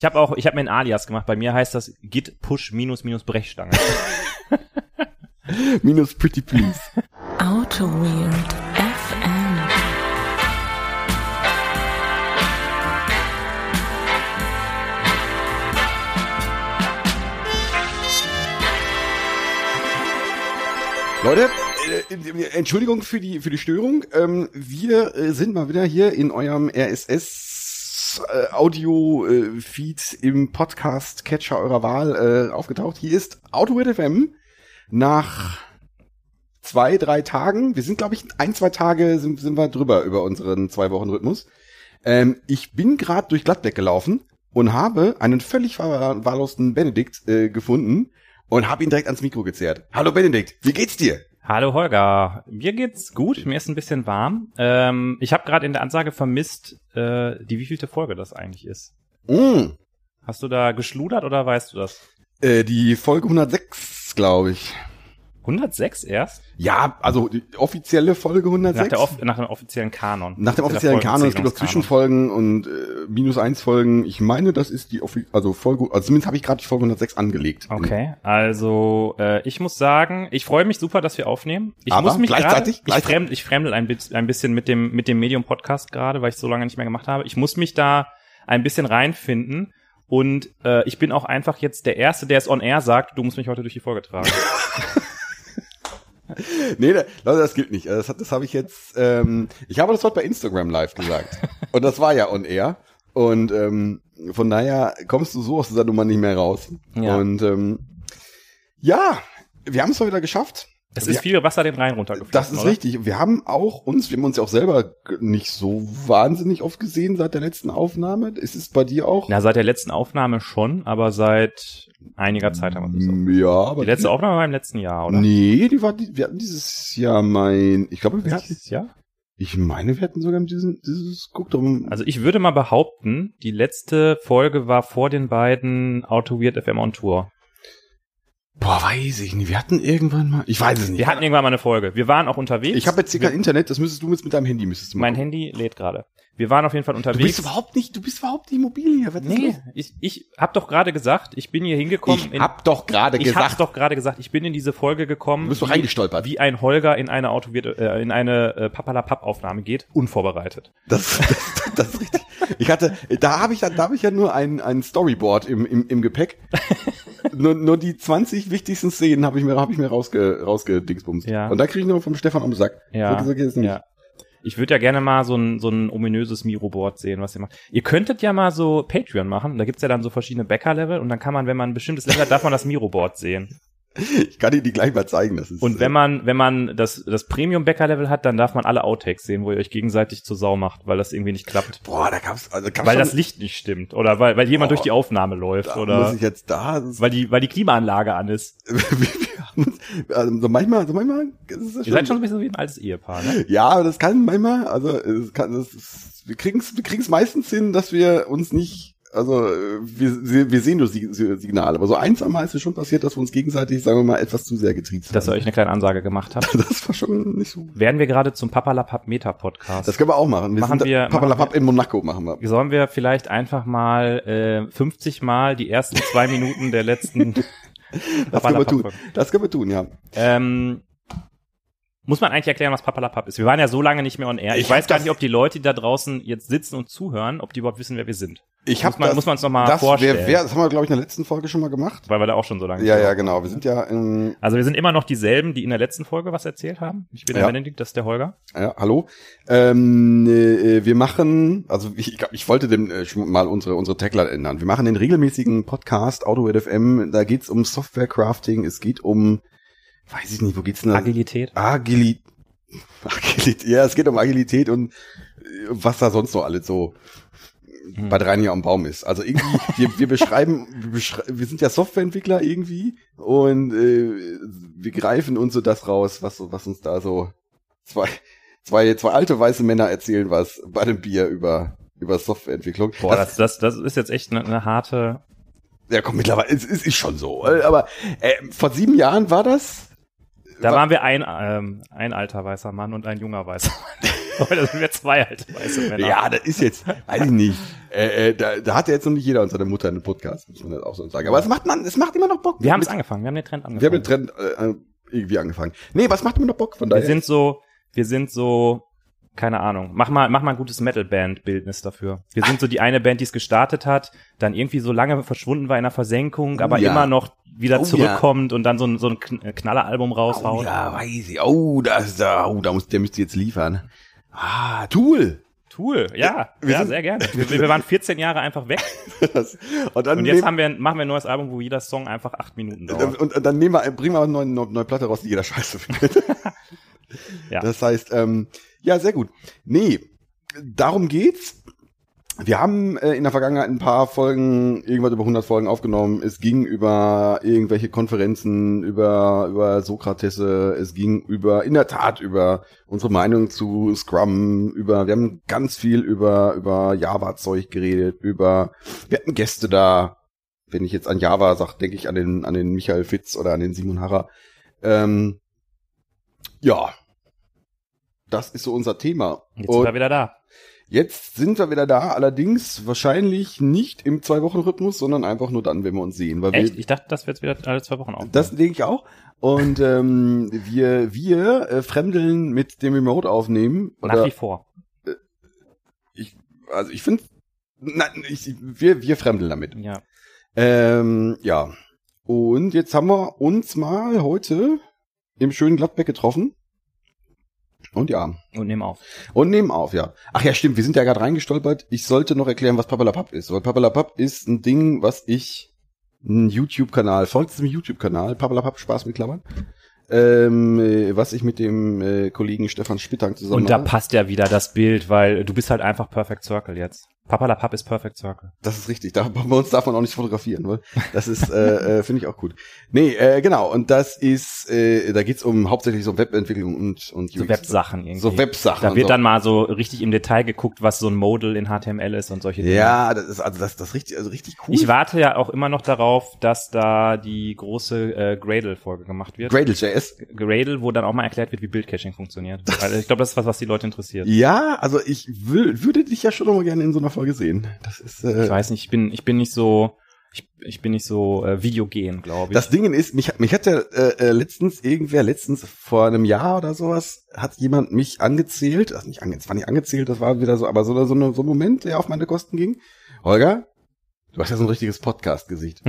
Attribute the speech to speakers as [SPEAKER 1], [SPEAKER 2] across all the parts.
[SPEAKER 1] Ich habe mir ein Alias gemacht. Bei mir heißt das Git Push minus Brechstange.
[SPEAKER 2] Minus Pretty Please.
[SPEAKER 3] Auto Weird FM.
[SPEAKER 2] Leute, Entschuldigung für die Störung. Wir sind mal wieder hier in eurem RSS-Audio-Feed im Podcast-Catcher eurer Wahl aufgetaucht. Hier ist Auto Weird FM. Nach 2-3 Tagen, wir sind, glaube ich, 1-2 Tage sind wir drüber über unseren 2-Wochen-Rhythmus. Ich bin gerade durch Gladbeck gelaufen und habe einen völlig verwahrlosten Benedikt gefunden und habe ihn direkt ans Mikro gezerrt. Hallo Benedikt, wie geht's dir?
[SPEAKER 1] Hallo Holger, mir geht's gut, mir ist ein bisschen warm. Ich habe gerade in der Ansage vermisst, die wievielte Folge das eigentlich ist. Hast du da geschludert oder weißt du das?
[SPEAKER 2] Die Folge 106, glaube ich.
[SPEAKER 1] 106 erst?
[SPEAKER 2] Ja, also die offizielle Folge 106.
[SPEAKER 1] Nach dem offiziellen Kanon.
[SPEAKER 2] Nach dem offiziellen Kanon, es gibt auch Zwischenfolgen und -1-Folgen. Ich meine, das ist die Folge, also zumindest habe ich gerade die Folge 106 angelegt.
[SPEAKER 1] Okay, also ich muss sagen, ich freue mich super, dass wir aufnehmen. Ich fremdel ein bisschen mit dem Medium-Podcast gerade, weil ich es so lange nicht mehr gemacht habe. Ich muss mich da ein bisschen reinfinden. Und ich bin auch einfach jetzt der Erste, der es on air sagt, du musst mich heute durch die Folge tragen.
[SPEAKER 2] Nee, Leute, das gilt nicht. Das habe ich jetzt, ich habe das heute bei Instagram live gesagt. Und das war ja on air. Und von daher kommst du so aus dieser Nummer nicht mehr raus. Ja. Und ja, wir haben es mal wieder geschafft.
[SPEAKER 1] Es ist viel Wasser den Rhein runtergeflossen.
[SPEAKER 2] Das ist oder? Richtig. Wir haben uns ja auch selber nicht so wahnsinnig oft gesehen seit der letzten Aufnahme. Ist es bei dir auch?
[SPEAKER 1] Na, seit der letzten Aufnahme schon, aber seit einiger Zeit haben wir das so.
[SPEAKER 2] Ja, aber
[SPEAKER 1] die letzte Aufnahme war im letzten Jahr, oder?
[SPEAKER 2] Nee, wir hatten dieses Jahr ich meine, wir hatten sogar dieses Guckdrum.
[SPEAKER 1] Also ich würde mal behaupten, die letzte Folge war vor den beiden Auto Weird FM on Tour.
[SPEAKER 2] Boah, weiß ich nicht. Wir hatten irgendwann mal... Ich weiß es nicht.
[SPEAKER 1] Wir hatten irgendwann mal eine Folge. Wir waren auch unterwegs.
[SPEAKER 2] Ich habe jetzt hier kein Internet. Das müsstest du mit deinem Handy
[SPEAKER 1] Mein Handy lädt gerade. Wir waren auf jeden Fall unterwegs.
[SPEAKER 2] Du bist überhaupt nicht mobil hier. Was
[SPEAKER 1] nee, ich hab doch gerade gesagt, ich bin hier hingekommen.
[SPEAKER 2] Ich hab doch gerade gesagt, ich bin in diese Folge gekommen.
[SPEAKER 1] Du bist doch reingestolpert. Wie ein Holger in eine Papalapap-Aufnahme geht, unvorbereitet.
[SPEAKER 2] Das ist richtig. Da habe ich ja nur ein Storyboard im Gepäck. nur die 20 wichtigsten Szenen habe ich mir rausgedingsbumst.
[SPEAKER 1] Ja.
[SPEAKER 2] Und da kriege ich noch vom Stefan am Sack.
[SPEAKER 1] Ja.
[SPEAKER 2] So geht es nicht.
[SPEAKER 1] Ja. Ich würde ja gerne mal so ein ominöses Miro-Board sehen, was ihr macht. Ihr könntet ja mal so Patreon machen. Da gibt's ja dann so verschiedene Bäcker-Level und dann kann man, wenn man ein bestimmtes Level hat, darf man das Miro-Board sehen.
[SPEAKER 2] Ich kann dir die gleich mal zeigen. Das ist,
[SPEAKER 1] und wenn man das Premium-Bäcker-Level hat, dann darf man alle Outtakes sehen, wo ihr euch gegenseitig zur Sau macht, weil das irgendwie nicht klappt.
[SPEAKER 2] Boah, da gab's
[SPEAKER 1] weil das Licht nicht stimmt oder weil jemand durch die Aufnahme läuft oder
[SPEAKER 2] muss ich jetzt
[SPEAKER 1] weil die Klimaanlage an ist.
[SPEAKER 2] Also manchmal
[SPEAKER 1] ist das ihr seid schon ein bisschen wie ein altes Ehepaar, ne?
[SPEAKER 2] Ja, aber das kann manchmal, wir kriegen's meistens hin, dass wir uns nicht, also wir sehen nur Signale, aber so einmal ist es schon passiert, dass wir uns gegenseitig, sagen wir mal, etwas zu sehr getriezt haben.
[SPEAKER 1] Dass ihr euch eine kleine Ansage gemacht habt.
[SPEAKER 2] Das war schon nicht so.
[SPEAKER 1] Werden wir gerade zum Papalapap Meta-Podcast.
[SPEAKER 2] Das können wir auch machen. Papalapap in Monaco machen wir.
[SPEAKER 1] Sollen wir vielleicht einfach mal 50 Mal die ersten 2 Minuten der letzten
[SPEAKER 2] Das können wir tun, ja.
[SPEAKER 1] Muss man eigentlich erklären, was Papalapap ist? Wir waren ja so lange nicht mehr on air. Ich weiß gar nicht, ob die Leute, die da draußen jetzt sitzen und zuhören, ob die überhaupt wissen, wer wir sind.
[SPEAKER 2] Muss man uns noch mal vorstellen. Das haben wir, glaube ich, in der letzten Folge schon mal gemacht.
[SPEAKER 1] Weil wir da auch schon so lange
[SPEAKER 2] Ja, genau. Wir sind ja
[SPEAKER 1] also wir sind immer noch dieselben, die in der letzten Folge was erzählt haben. Ich bin der Benedikt, das ist der Holger.
[SPEAKER 2] Ja, hallo. Wir machen, also ich wollte mal unsere Tagline ändern. Wir machen den regelmäßigen Podcast Auto Weird FM. Da geht's um Software-Crafting. Es geht um, weiß ich nicht, wo geht's denn?
[SPEAKER 1] Agilität.
[SPEAKER 2] Agilität. Ja, es geht um Agilität und was da sonst noch alles so bei Reiniger am Baum ist. Also irgendwie, wir sind ja Softwareentwickler irgendwie und wir greifen uns so das raus, was uns da so zwei alte weiße Männer erzählen was bei dem Bier über Softwareentwicklung.
[SPEAKER 1] Boah, das ist jetzt echt eine harte.
[SPEAKER 2] Ja, komm, mittlerweile ist schon so. Aber vor 7 Jahren war das.
[SPEAKER 1] Da waren wir ein alter weißer Mann und ein junger weißer Mann. Heute sind wir 2 alte weiße Männer.
[SPEAKER 2] Ja, das ist jetzt, weiß ich nicht. Da hat ja jetzt noch nicht jeder und seine Mutter einen Podcast, muss man das auch so sagen. Aber es macht immer noch Bock.
[SPEAKER 1] Wir haben es angefangen, wir haben den Trend angefangen.
[SPEAKER 2] Wir haben den Trend irgendwie angefangen. Nee, was macht immer noch Bock von daher?
[SPEAKER 1] Wir sind so, keine Ahnung, mach mal ein gutes Metal-Band-Bildnis dafür. Wir sind so die eine Band, die es gestartet hat, dann irgendwie so lange verschwunden war in der Versenkung, aber immer noch wieder zurückkommt und dann so ein Knalleralbum raushaut.
[SPEAKER 2] Ja, weiß ich. Der müsste jetzt liefern. Tool,
[SPEAKER 1] ja, sehr gerne. Wir waren 14 Jahre einfach weg. und jetzt machen wir ein neues Album, wo jeder Song einfach 8 Minuten dauert.
[SPEAKER 2] Und dann bringen wir eine neue Platte raus, die jeder scheiße findet.
[SPEAKER 1] Ja.
[SPEAKER 2] Das heißt, ja, sehr gut. Nee, darum geht's. Wir haben in der Vergangenheit ein paar Folgen, irgendwas über 100 Folgen aufgenommen. Es ging über irgendwelche Konferenzen, über Sokrates, es ging in der Tat über unsere Meinung zu Scrum, wir haben ganz viel über Java-Zeug geredet, wir hatten Gäste da. Wenn ich jetzt an Java sage, denke ich an den Michael Fitz oder an den Simon Harrer. Ja, das ist so unser Thema.
[SPEAKER 1] Jetzt sind wir wieder da.
[SPEAKER 2] Jetzt sind wir wieder da, allerdings wahrscheinlich nicht im 2-Wochen-Rhythmus, sondern einfach nur dann, wenn wir uns sehen. Weil
[SPEAKER 1] echt? Ich dachte, das wird wieder alle 2 Wochen aufnehmen.
[SPEAKER 2] Das denke ich auch. Und wir fremdeln mit dem Remote aufnehmen.
[SPEAKER 1] Nach wie vor.
[SPEAKER 2] Ich finde, wir fremdeln damit.
[SPEAKER 1] Ja.
[SPEAKER 2] Ja. Und jetzt haben wir uns mal heute im schönen Gladbeck getroffen. Und ja.
[SPEAKER 1] Und nehmen auf,
[SPEAKER 2] ja. Ach ja, stimmt, wir sind ja gerade reingestolpert. Ich sollte noch erklären, was Papalapap ist. Weil Papalapap ist ein Ding, ein YouTube-Kanal, folgt diesem YouTube-Kanal, Papalapap, Spaß mit Klammern, was ich mit dem Kollegen Stefan Spittang zusammen
[SPEAKER 1] Und da passt ja wieder das Bild, weil du bist halt einfach Perfect Circle jetzt. Papalapap ist Perfect Circle.
[SPEAKER 2] Das ist richtig. Bei uns darf man auch nicht fotografieren, weil das ist, finde ich auch gut. Nee, genau. Und das ist, da geht's hauptsächlich so Webentwicklung und UX.
[SPEAKER 1] So Websachen irgendwie.
[SPEAKER 2] So Websachen.
[SPEAKER 1] Da wird dann mal so richtig im Detail geguckt, was so ein Modal in HTML ist und solche Dinge.
[SPEAKER 2] Ja, das ist richtig cool.
[SPEAKER 1] Ich warte ja auch immer noch darauf, dass da die große Gradle-Folge gemacht wird.
[SPEAKER 2] Gradle.js.
[SPEAKER 1] Gradle, wo dann auch mal erklärt wird, wie Bildcaching funktioniert. Also ich glaube, das ist was die Leute interessiert.
[SPEAKER 2] Ja, also ich würde dich ja schon noch mal gerne in so einer Folge sehen. Das ist,
[SPEAKER 1] ich weiß nicht, ich bin nicht so videogen, glaube ich.
[SPEAKER 2] Das Ding ist, mich hat ja letztens vor einem Jahr oder sowas, hat jemand mich angezählt, das war wieder so, aber so ein Moment, der auf meine Kosten ging. Holger, du hast ja so ein richtiges Podcast-Gesicht.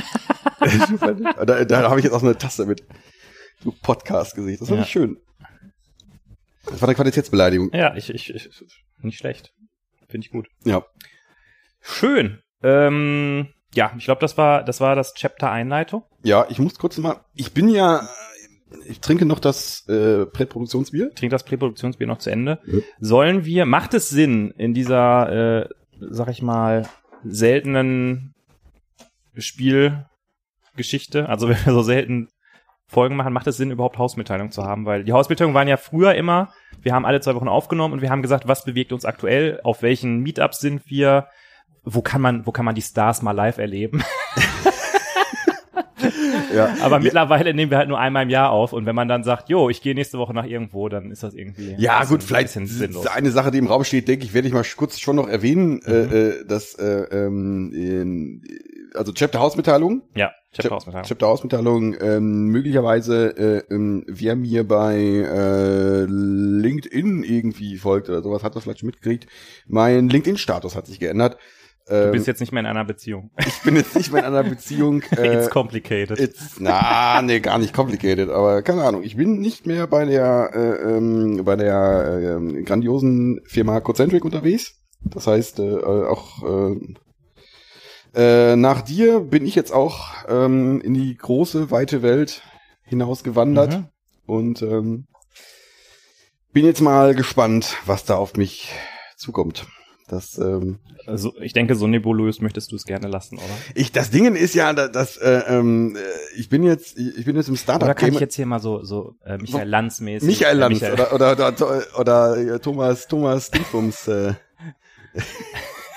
[SPEAKER 2] da habe ich jetzt auch so eine Tasse mit. Du Podcast-Gesicht, das war nicht schön. Das war eine Qualitätsbeleidigung.
[SPEAKER 1] Ja, ich nicht schlecht. Finde ich gut.
[SPEAKER 2] Ja.
[SPEAKER 1] Schön. Ja, ich glaube, das war das Chapter Einleitung.
[SPEAKER 2] Ja, ich muss kurz mal, ich trinke noch das Präproduktionsbier.
[SPEAKER 1] Trinke das Präproduktionsbier noch zu Ende. Mhm. Macht es Sinn, in dieser, sag ich mal, seltenen Spielgeschichte, also wenn wir so selten Folgen machen, macht es Sinn, überhaupt Hausmitteilungen zu haben, weil die Hausmitteilungen waren ja früher immer, wir haben alle 2 Wochen aufgenommen und wir haben gesagt, was bewegt uns aktuell, auf welchen Meetups sind wir, wo kann man die Stars mal live erleben? Ja. Aber mittlerweile nehmen wir halt nur einmal im Jahr auf und wenn man dann sagt, ich gehe nächste Woche nach irgendwo, dann ist das irgendwie
[SPEAKER 2] vielleicht eine Sache, die im Raum steht, denke ich, werde ich mal kurz schon noch erwähnen, dass also Chapter Hausmitteilung.
[SPEAKER 1] Ja,
[SPEAKER 2] Chapter Hausmitteilung, möglicherweise wer mir bei LinkedIn irgendwie folgt oder sowas, hat das vielleicht schon mitgekriegt. Mein LinkedIn-Status hat sich geändert.
[SPEAKER 1] Du bist jetzt nicht mehr in einer Beziehung.
[SPEAKER 2] Ich bin jetzt nicht mehr in einer Beziehung.
[SPEAKER 1] It's complicated.
[SPEAKER 2] Gar nicht complicated, aber keine Ahnung. Ich bin nicht mehr bei der grandiosen Firma Cocentric unterwegs. Das heißt, nach dir bin ich jetzt auch in die große, weite Welt hinausgewandert und bin jetzt mal gespannt, was da auf mich zukommt.
[SPEAKER 1] Also ich denke, so nebulös möchtest du es gerne lassen, oder?
[SPEAKER 2] Das Ding ist ja, dass ich bin jetzt im Startup.
[SPEAKER 1] Oder kann ich jetzt hier mal so Michael Lanz-mäßig?
[SPEAKER 2] Michael Lanz oder Thomas Diefums.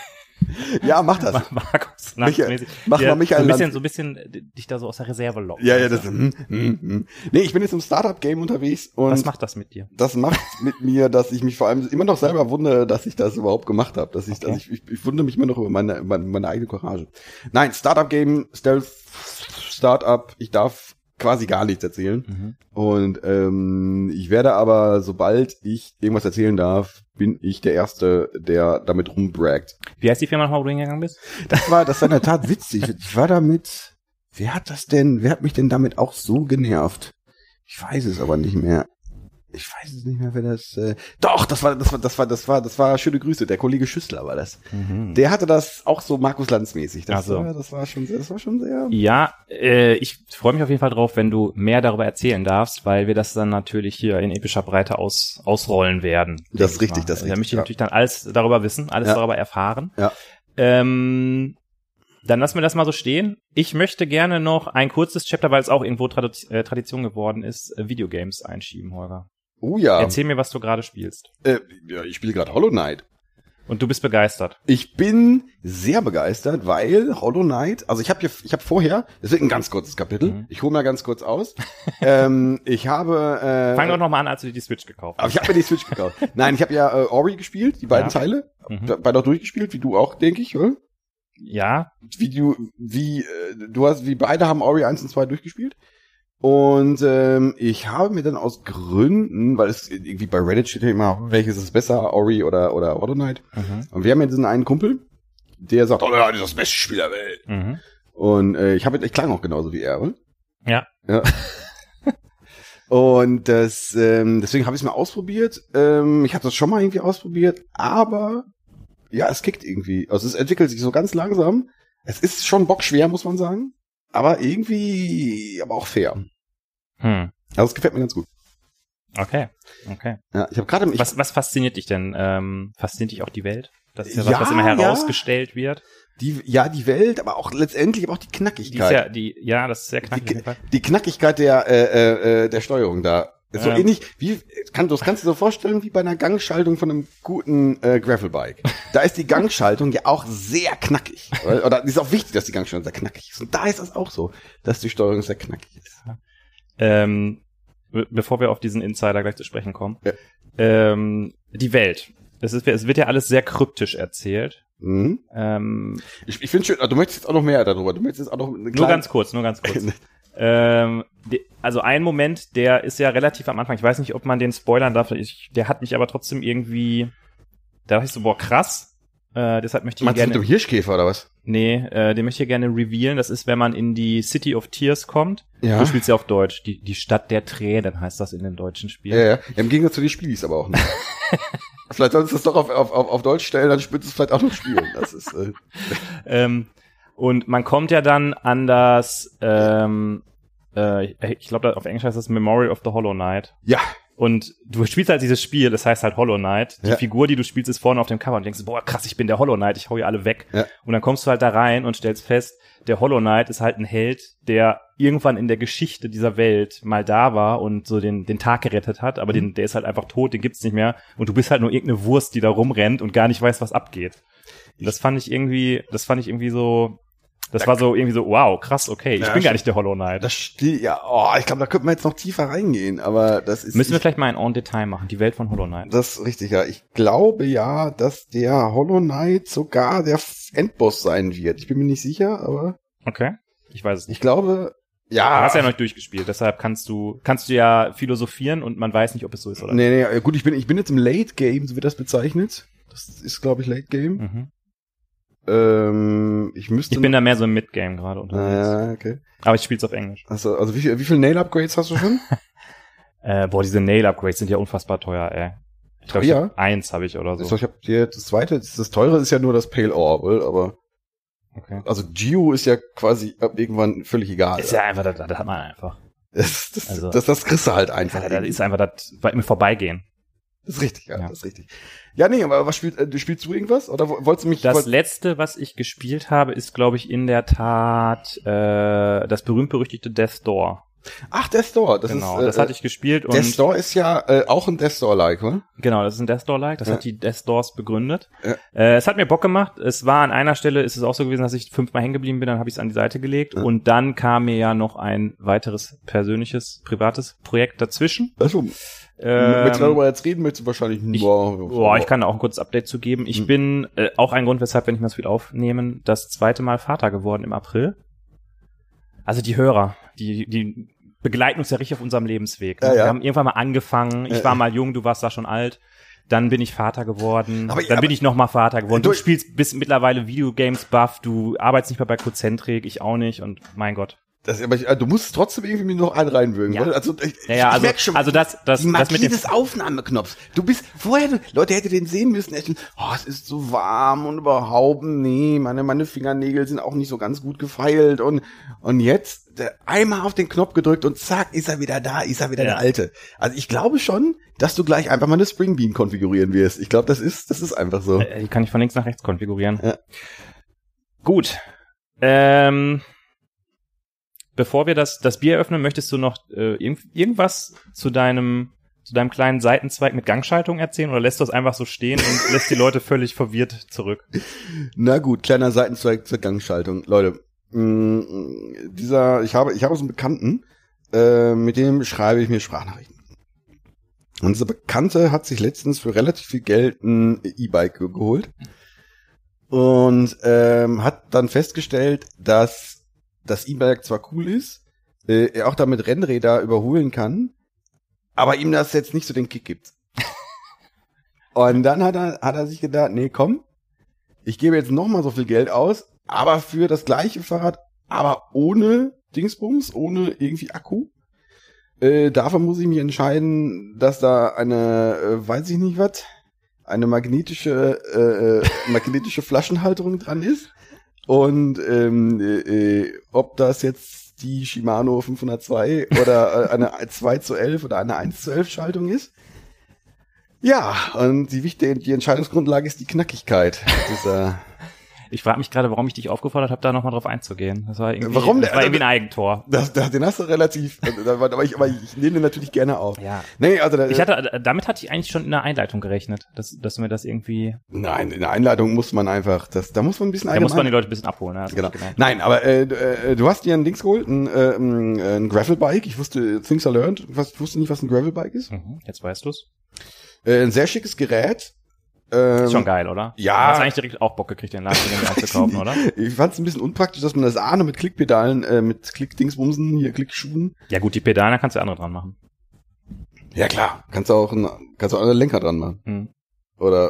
[SPEAKER 2] Ja, mach das.
[SPEAKER 1] Markus
[SPEAKER 2] Lanz-mäßig. Mach mal Michael Lanz.
[SPEAKER 1] So ein bisschen dich da so aus der Reserve locken.
[SPEAKER 2] Ja, das Nee, ich bin jetzt im Startup-Game unterwegs. Und
[SPEAKER 1] was macht das mit dir?
[SPEAKER 2] Das macht mit mir, dass ich mich vor allem immer noch selber wundere, dass ich das überhaupt gemacht habe. Ich wundere mich immer noch über meine eigene Courage. Nein, Startup-Game, Stealth, Startup, ich darf quasi gar nichts erzählen. Und ich werde aber, sobald ich irgendwas erzählen darf, bin ich der Erste, der damit rumbraggt.
[SPEAKER 1] Wie heißt die Firma nochmal, wo du hingegangen bist?
[SPEAKER 2] Das war in der Tat witzig. Ich war damit, wer hat mich denn damit auch so genervt? Ich weiß es aber nicht mehr. Wer das, doch, das war schöne Grüße, der Kollege Schüssler war das. Der hatte das auch so Markus Lanz-mäßig. Das war schon sehr.
[SPEAKER 1] Ja, ich freue mich auf jeden Fall drauf, wenn du mehr darüber erzählen darfst, weil wir das dann natürlich hier in epischer Breite ausrollen werden.
[SPEAKER 2] Das ist richtig,
[SPEAKER 1] Da möchte ich natürlich dann alles darüber wissen, alles darüber erfahren.
[SPEAKER 2] Ja.
[SPEAKER 1] Dann lassen wir das mal so stehen. Ich möchte gerne noch ein kurzes Chapter, weil es auch irgendwo Tradition geworden ist, Videogames einschieben, Holger.
[SPEAKER 2] Oh ja.
[SPEAKER 1] Erzähl mir, was du gerade spielst.
[SPEAKER 2] Ich spiele gerade Hollow Knight.
[SPEAKER 1] Und du bist begeistert?
[SPEAKER 2] Ich bin sehr begeistert, weil Hollow Knight, also ich habe vorher, das wird ein ganz kurzes Kapitel, ich hole mal ganz kurz aus. Fang
[SPEAKER 1] doch noch mal an, als du dir die Switch gekauft hast.
[SPEAKER 2] Aber ich habe mir die Switch gekauft. Nein, ich habe ja Ori gespielt, die beiden Teile. Beide auch durchgespielt, wie du auch, denke ich, oder?
[SPEAKER 1] Ja.
[SPEAKER 2] Wie beide haben Ori 1 und 2 durchgespielt. Und ich habe mir dann aus Gründen, weil es irgendwie bei Reddit steht ja immer, welches ist besser, Ori oder Hollow Knight. Und wir haben ja diesen einen Kumpel, der sagt, das ist das beste Spiel der Welt. Und ich klang auch genauso wie er, oder?
[SPEAKER 1] Ja.
[SPEAKER 2] Und deswegen habe ich es mal ausprobiert. Ich habe das schon mal irgendwie ausprobiert, aber ja, es kickt irgendwie. Also es entwickelt sich so ganz langsam. Es ist schon bockschwer, muss man sagen. Aber auch fair. Also es gefällt mir ganz gut.
[SPEAKER 1] Okay.
[SPEAKER 2] Ja, ich habe gerade
[SPEAKER 1] was fasziniert dich denn? Fasziniert dich auch die Welt? Das ist ja was immer herausgestellt wird.
[SPEAKER 2] Die Welt, aber auch letztendlich aber auch die Knackigkeit.
[SPEAKER 1] Das ist sehr knackig.
[SPEAKER 2] Die Knackigkeit der Steuerung da. Ist so ähnlich das kannst du dir so vorstellen wie bei einer Gangschaltung von einem guten Gravelbike. Da ist die Gangschaltung ja auch sehr knackig. Oder ist auch wichtig, dass die Gangschaltung sehr knackig ist. Und da ist das auch so, dass die Steuerung sehr knackig ist.
[SPEAKER 1] Bevor wir auf diesen Insider gleich zu sprechen kommen. Ja. Die Welt. Es wird ja alles sehr kryptisch erzählt.
[SPEAKER 2] Ich finde schön, du möchtest jetzt auch noch mehr darüber. Du möchtest jetzt auch noch
[SPEAKER 1] nur ganz kurz. Also ein Moment, der ist ja relativ am Anfang. Ich weiß nicht, ob man den spoilern darf. Der hat mich aber trotzdem irgendwie, da dachte ich so, boah, krass. Deshalb möchte ich
[SPEAKER 2] gerne. Meinst du mit dem Hirschkäfer oder was?
[SPEAKER 1] Nee, den möchte ich gerne revealen. Das ist, wenn man in die City of Tears kommt.
[SPEAKER 2] Ja.
[SPEAKER 1] Du spielst ja auf Deutsch. Die Stadt der Tränen heißt das in den deutschen Spielen.
[SPEAKER 2] Ja. Im Gegensatz zu den Spielis aber auch nicht. Vielleicht solltest du es doch auf Deutsch stellen, dann spielst du es vielleicht auch noch spielen. Das ist,
[SPEAKER 1] und man kommt ja dann an das, ich glaube, auf Englisch heißt das Memory of the Hollow Knight.
[SPEAKER 2] Ja.
[SPEAKER 1] Und du spielst halt dieses Spiel, das heißt halt Hollow Knight. Die Figur, die du spielst, ist vorne auf dem Cover und denkst, boah, krass, ich bin der Hollow Knight, ich hau hier alle weg. Ja. Und dann kommst du halt da rein und stellst fest, der Hollow Knight ist halt ein Held, der irgendwann in der Geschichte dieser Welt mal da war und so den Tag gerettet hat, aber der ist halt einfach tot, den gibt's nicht mehr. Und du bist halt nur irgendeine Wurst, die da rumrennt und gar nicht weiß, was abgeht. Das fand ich irgendwie so, das war so irgendwie so, wow, krass, okay, ich bin gar nicht der Hollow Knight.
[SPEAKER 2] Ich glaube, da könnten wir jetzt noch tiefer reingehen, aber das ist...
[SPEAKER 1] Müssen wir vielleicht mal ein en Detail machen, die Welt von Hollow Knight.
[SPEAKER 2] Das ist richtig, ja. Ich glaube ja, dass der Hollow Knight sogar der Endboss sein wird. Ich bin mir nicht sicher, aber...
[SPEAKER 1] Okay, ich weiß es nicht.
[SPEAKER 2] Ich glaube, ja...
[SPEAKER 1] Du hast ja noch nicht durchgespielt, deshalb kannst du ja philosophieren und man weiß nicht, ob es so ist oder nicht.
[SPEAKER 2] Nee, gut, ich bin jetzt im Late Game, so wird das bezeichnet. Das ist, glaube ich, Late Game. Ich bin
[SPEAKER 1] da mehr so im Mid-Game gerade unterwegs.
[SPEAKER 2] Ja, okay.
[SPEAKER 1] Aber ich spiel's auf Englisch.
[SPEAKER 2] Also wie viele Nail-Upgrades hast du schon?
[SPEAKER 1] Diese Nail-Upgrades sind ja unfassbar teuer, ey. Ich glaube, 1 habe ich oder so.
[SPEAKER 2] Ich habe das zweite, das teure ist ja nur das Pale Orb, aber okay. Also Geo ist ja quasi irgendwann völlig egal.
[SPEAKER 1] Ist ja einfach, das hat man einfach.
[SPEAKER 2] Das kriegst du halt einfach.
[SPEAKER 1] Ja, das ist einfach das im Vorbeigehen.
[SPEAKER 2] Das ist richtig, ja, das ist richtig. Ja, nee, aber spielst du irgendwas? Oder wolltest du mich...
[SPEAKER 1] Das letzte, was ich gespielt habe, ist, glaube ich, in der Tat das berühmt-berüchtigte Death's Door
[SPEAKER 2] Ach, Death's Door.
[SPEAKER 1] Das hatte ich gespielt. Und
[SPEAKER 2] Death's Door ist ja auch ein Death's Door-like, oder?
[SPEAKER 1] Genau, das ist ein Death's Door-like. Das hat die Death's Doors begründet. Ja. Es hat mir Bock gemacht. Es war an einer Stelle, ist es auch so gewesen, dass ich 5-mal hängen geblieben bin, dann habe ich es an die Seite gelegt. Ja. Und dann kam mir ja noch ein weiteres persönliches, privates Projekt dazwischen.
[SPEAKER 2] Ach so. Möchtest du darüber jetzt reden? Möchtest du wahrscheinlich nur...
[SPEAKER 1] Ich kann da auch ein kurzes Update zu geben. Ich bin auch ein Grund, weshalb, wenn ich mal das Spiel aufnehmen, das 2. Mal Vater geworden im April. Also die Hörer, die begleiten uns ja richtig auf unserem Lebensweg. Ne? Ja, ja. Wir haben irgendwann mal angefangen, ich war mal jung, du warst da schon alt, dann bin ich Vater geworden, dann bin ich nochmal Vater geworden. Du bist mittlerweile Videogames-Buff, du arbeitest nicht mehr bei Cozentrik, ich auch nicht und mein Gott.
[SPEAKER 2] Du musst trotzdem irgendwie noch einen reinwürgen.
[SPEAKER 1] Ja.
[SPEAKER 2] Also
[SPEAKER 1] ich merke schon,
[SPEAKER 2] die Magie des Aufnahmeknopfs. Leute hätte den sehen müssen. Es ist so warm und überhaupt, nee, meine Fingernägel sind auch nicht so ganz gut gefeilt und jetzt einmal auf den Knopf gedrückt und zack, ist er wieder da, der Alte. Also ich glaube schon, dass du gleich einfach mal eine Spring Bean konfigurieren wirst. Ich glaube, das ist einfach so.
[SPEAKER 1] Die kann ich von links nach rechts konfigurieren. Ja. Gut. Bevor wir das Bier öffnen, möchtest du noch irgendwas zu deinem kleinen Seitenzweig mit Gangschaltung erzählen oder lässt du es einfach so stehen und lässt die Leute völlig verwirrt zurück?
[SPEAKER 2] Na gut, kleiner Seitenzweig zur Gangschaltung. Leute, ich habe so einen Bekannten, mit dem schreibe ich mir Sprachnachrichten. Und dieser Bekannte hat sich letztens für relativ viel Geld ein E-Bike geholt und hat dann festgestellt, dass das E-Bike zwar cool ist, er auch damit Rennräder überholen kann, aber ihm das jetzt nicht so den Kick gibt. Und dann hat er sich gedacht, nee, komm, ich gebe jetzt nochmal so viel Geld aus, aber für das gleiche Fahrrad, aber ohne Dingsbums, ohne irgendwie Akku. Dafür muss ich mich entscheiden, dass da eine magnetische Flaschenhalterung dran ist. Und ob das jetzt die Shimano 502 oder eine 2:11 oder eine 1:11 Schaltung ist. Ja, und die Entscheidungsgrundlage ist die Knackigkeit dieser...
[SPEAKER 1] Ich frage mich gerade, warum ich dich aufgefordert habe, da nochmal drauf einzugehen. Das war irgendwie ein Eigentor.
[SPEAKER 2] Den hast du relativ, aber ich nehme den natürlich gerne auf.
[SPEAKER 1] Ja. Nee, also damit hatte ich eigentlich schon in der Einleitung gerechnet, dass du mir das irgendwie...
[SPEAKER 2] Nein, in der Einleitung muss man einfach, da muss man ein bisschen...
[SPEAKER 1] Da muss man die Leute ein bisschen abholen. Ne?
[SPEAKER 2] Genau. Nein, aber du hast dir ein Dings geholt, ein Gravelbike. Ich wusste, Things I Learned. Ich wusste nicht, was ein Gravelbike ist.
[SPEAKER 1] Jetzt weißt du's.
[SPEAKER 2] Ein sehr schickes Gerät.
[SPEAKER 1] Ist schon geil, oder?
[SPEAKER 2] Ja.
[SPEAKER 1] Du hast eigentlich direkt auch Bock gekriegt, den Laden einzukaufen, oder?
[SPEAKER 2] Ich fand es ein bisschen unpraktisch, dass man das nur mit Klickpedalen, mit Klickdingsbumsen, hier Klickschuhen.
[SPEAKER 1] Ja gut, die Pedalen, da kannst du andere dran machen.
[SPEAKER 2] Ja klar, kannst du auch einen Lenker dran machen. Oder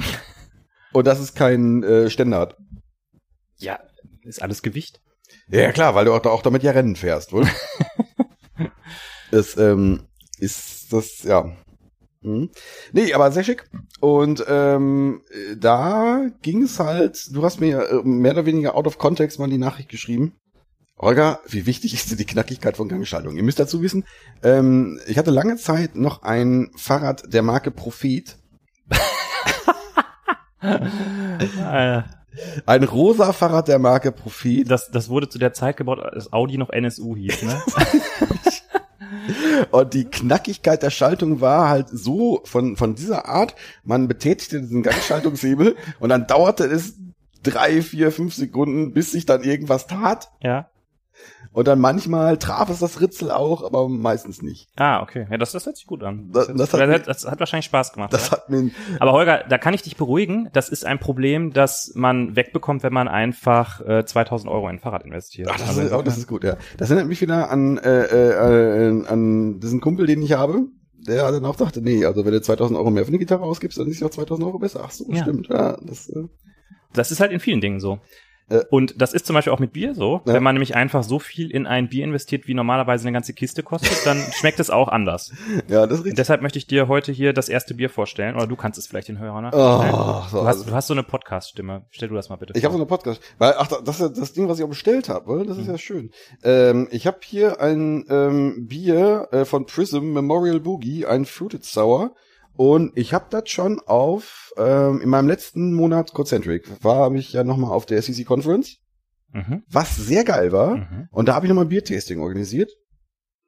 [SPEAKER 2] und das ist kein Ständer.
[SPEAKER 1] Ja, ist alles Gewicht.
[SPEAKER 2] Ja klar, weil du auch damit ja Rennen fährst, wohl? Das ist das, ja. Nee, aber sehr schick. Und da ging es halt, du hast mir mehr oder weniger out of context mal die Nachricht geschrieben. Olga, wie wichtig ist dir die Knackigkeit von Gangschaltung? Ihr müsst dazu wissen, ich hatte lange Zeit noch ein Fahrrad der Marke Prophet. Ein rosa Fahrrad der Marke Prophet.
[SPEAKER 1] Das wurde zu der Zeit gebaut, als Audi noch NSU hieß, ne?
[SPEAKER 2] Und die Knackigkeit der Schaltung war halt so von dieser Art, man betätigte diesen Gangschaltungshebel und dann dauerte es 3, 4, 5 Sekunden, bis sich dann irgendwas tat.
[SPEAKER 1] Ja.
[SPEAKER 2] Und dann manchmal traf es das Ritzel auch, aber meistens nicht.
[SPEAKER 1] Ah, okay. Ja, das hört sich gut an.
[SPEAKER 2] Das
[SPEAKER 1] hat wahrscheinlich Spaß gemacht. Aber Holger, da kann ich dich beruhigen. Das ist ein Problem, das man wegbekommt, wenn man einfach 2.000 € in ein Fahrrad investiert.
[SPEAKER 2] Ach, das ist gut, ja. Das erinnert mich wieder an diesen Kumpel, den ich habe. Der dann auch dachte, nee, also wenn du 2.000 € mehr für eine Gitarre ausgibst, dann ist ja auch 2.000 € besser. Ach so, ja. Stimmt. Ja,
[SPEAKER 1] das ist halt in vielen Dingen so. Und das ist zum Beispiel auch mit Bier so. Ja. Wenn man nämlich einfach so viel in ein Bier investiert, wie normalerweise eine ganze Kiste kostet, dann schmeckt es auch anders.
[SPEAKER 2] Ja, das ist richtig.
[SPEAKER 1] Und deshalb möchte ich dir heute hier das erste Bier vorstellen. Oder du kannst es vielleicht den Hörern
[SPEAKER 2] nachstellen.
[SPEAKER 1] Du hast so eine Podcast-Stimme. Stell du das mal bitte vor.
[SPEAKER 2] Ich habe so eine Podcast. Weil, das ist das Ding, was ich auch bestellt habe. Das ist ja schön. Ich habe hier ein Bier von Prism Memorial Boogie, ein Fruited Sour. Und ich habe das schon in meinem letzten Monat Cozentrik habe ich ja nochmal auf der SEC Conference, was sehr geil war. Und da habe ich nochmal Biertasting organisiert.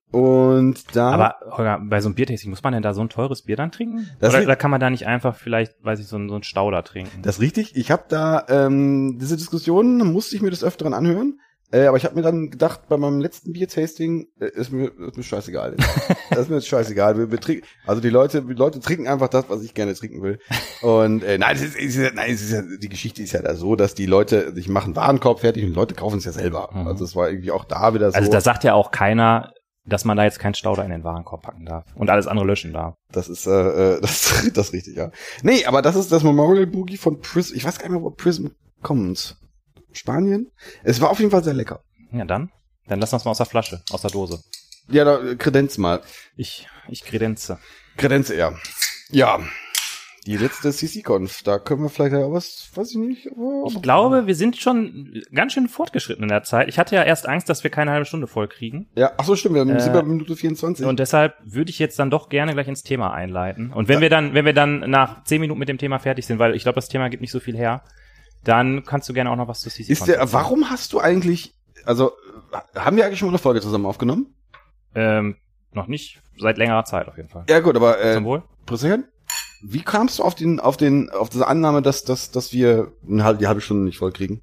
[SPEAKER 2] Und da.
[SPEAKER 1] Aber Holger, bei so einem Biertasting, muss man denn da so ein teures Bier dann trinken? Oder kann man da nicht einfach vielleicht, weiß ich, so einen Stauder trinken?
[SPEAKER 2] Das ist richtig. Ich habe da diese Diskussion, musste ich mir des Öfteren anhören. Aber ich habe mir dann gedacht, bei meinem letzten Biertasting ist mir scheißegal. Das ist mir jetzt scheißegal. Wir trinken, also die Leute trinken einfach das, was ich gerne trinken will. Und die Geschichte ist ja da so, dass die Leute sich machen Warenkorb fertig und die Leute kaufen es ja selber. Mhm. Also es war irgendwie auch da wieder so.
[SPEAKER 1] Also da sagt ja auch keiner, dass man da jetzt keinen Stauder in den Warenkorb packen darf und alles andere löschen darf.
[SPEAKER 2] Das ist das richtig, ja. Nee, aber das ist das Memorial Boogie von Prism. Ich weiß gar nicht mehr, wo Prism kommt. Spanien. Es war auf jeden Fall sehr lecker.
[SPEAKER 1] Ja, dann lass uns mal aus der Flasche, aus der Dose.
[SPEAKER 2] Ja, da kredenz mal.
[SPEAKER 1] Ich kredenze.
[SPEAKER 2] Kredenze, ja. Ja. Die letzte CC-Conf, da können wir vielleicht ja was, weiß ich nicht.
[SPEAKER 1] Ich glaube, wir sind schon ganz schön fortgeschritten in der Zeit. Ich hatte ja erst Angst, dass wir keine halbe Stunde voll kriegen.
[SPEAKER 2] Ja, ach so, stimmt, wir sind bei Minute 24.
[SPEAKER 1] Und deshalb würde ich jetzt dann doch gerne gleich ins Thema einleiten. Und wenn wir dann nach 10 Minuten mit dem Thema fertig sind, weil ich glaube, das Thema gibt nicht so viel her, dann kannst du gerne auch noch was zu CC
[SPEAKER 2] sagen. Warum hast du eigentlich, also, haben wir eigentlich schon mal eine Folge zusammen aufgenommen?
[SPEAKER 1] Noch nicht, seit längerer Zeit auf jeden Fall.
[SPEAKER 2] Ja gut, aber,
[SPEAKER 1] zum Wohl.
[SPEAKER 2] Präsident, wie kamst du auf diese Annahme, dass wir die halbe Stunde nicht voll kriegen?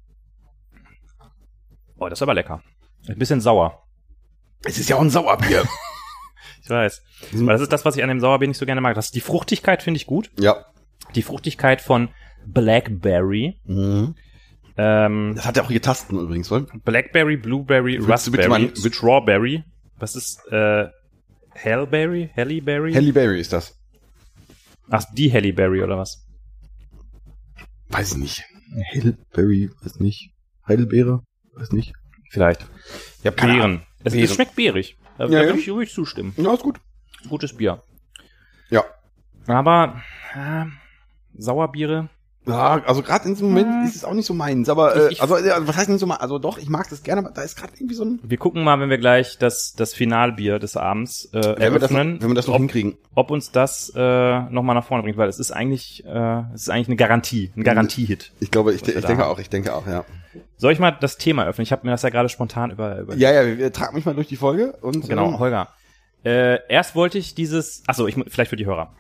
[SPEAKER 1] Oh, das ist aber lecker. Ein bisschen sauer.
[SPEAKER 2] Es ist ja auch ein Sauerbier.
[SPEAKER 1] Ich weiß. Aber das ist das, was ich an dem Sauerbier nicht so gerne mag. Die Fruchtigkeit finde ich gut.
[SPEAKER 2] Ja.
[SPEAKER 1] Die Fruchtigkeit von Blackberry.
[SPEAKER 2] Mhm. Das hat ja auch hier Tasten übrigens, oder?
[SPEAKER 1] Blackberry, Blueberry, Raspberry, Strawberry. Was ist Hailberry? Halleberry?
[SPEAKER 2] Halleberry ist das.
[SPEAKER 1] Ach, die Halleberry oder was?
[SPEAKER 2] Weiß ich nicht. Hailberry, weiß nicht. Heidelbeere, weiß nicht.
[SPEAKER 1] Vielleicht. Ja, Beeren. Es schmeckt beerig. Da würde ich ruhig zustimmen.
[SPEAKER 2] Ja, ist gut.
[SPEAKER 1] Gutes Bier.
[SPEAKER 2] Ja.
[SPEAKER 1] Aber Sauerbiere.
[SPEAKER 2] Ja, also gerade in diesem Moment ist es auch nicht so meins, aber was heißt nicht so mal, also doch, ich mag das gerne, aber da ist gerade irgendwie so ein...
[SPEAKER 1] Wir gucken mal, wenn wir gleich das Finalbier des Abends eröffnen,
[SPEAKER 2] wenn wir das noch hinkriegen.
[SPEAKER 1] Ob uns das nochmal nach vorne bringt, weil es ist eigentlich eine Garantie, ein Garantie-Hit.
[SPEAKER 2] Ich glaube, ich denke auch, ja.
[SPEAKER 1] Soll ich mal das Thema öffnen? Ich habe mir das ja gerade spontan über
[SPEAKER 2] Ja, trag mich mal durch die Folge und
[SPEAKER 1] genau, Holger. Erst wollte ich vielleicht für die Hörer.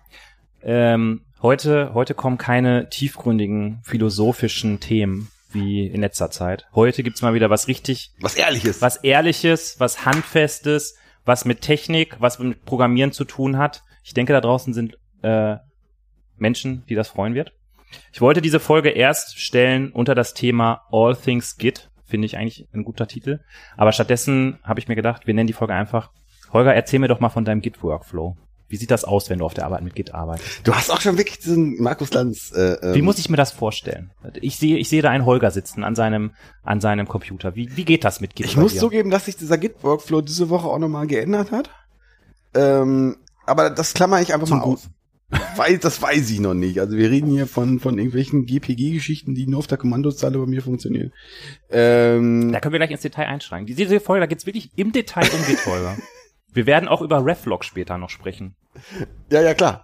[SPEAKER 1] Heute kommen keine tiefgründigen philosophischen Themen wie in letzter Zeit. Heute gibt's mal wieder was Ehrliches, was Handfestes, was mit Technik, was mit Programmieren zu tun hat. Ich denke, da draußen sind Menschen, die das freuen wird. Ich wollte diese Folge erst stellen unter das Thema All Things Git. Finde ich eigentlich ein guter Titel. Aber stattdessen habe ich mir gedacht, wir nennen die Folge einfach Holger, erzähl mir doch mal von deinem Git-Workflow. Wie sieht das aus, wenn du auf der Arbeit mit Git arbeitest?
[SPEAKER 2] Du hast auch schon wirklich diesen Markus Lanz.
[SPEAKER 1] Wie muss ich mir das vorstellen? Ich sehe da einen Holger sitzen an seinem Computer. Wie geht das mit Git?
[SPEAKER 2] Ich muss zugeben, dass sich dieser Git-Workflow diese Woche auch nochmal geändert hat. Aber das klammer ich einfach mal aus. Das weiß ich noch nicht. Also wir reden hier von irgendwelchen GPG-Geschichten, die nur auf der Kommandozeile bei mir funktionieren.
[SPEAKER 1] Da können wir gleich ins Detail einsteigen. Diese Folge, da geht's wirklich im Detail um Git, Holger. Wir werden auch über Reflog später noch sprechen.
[SPEAKER 2] Ja, klar.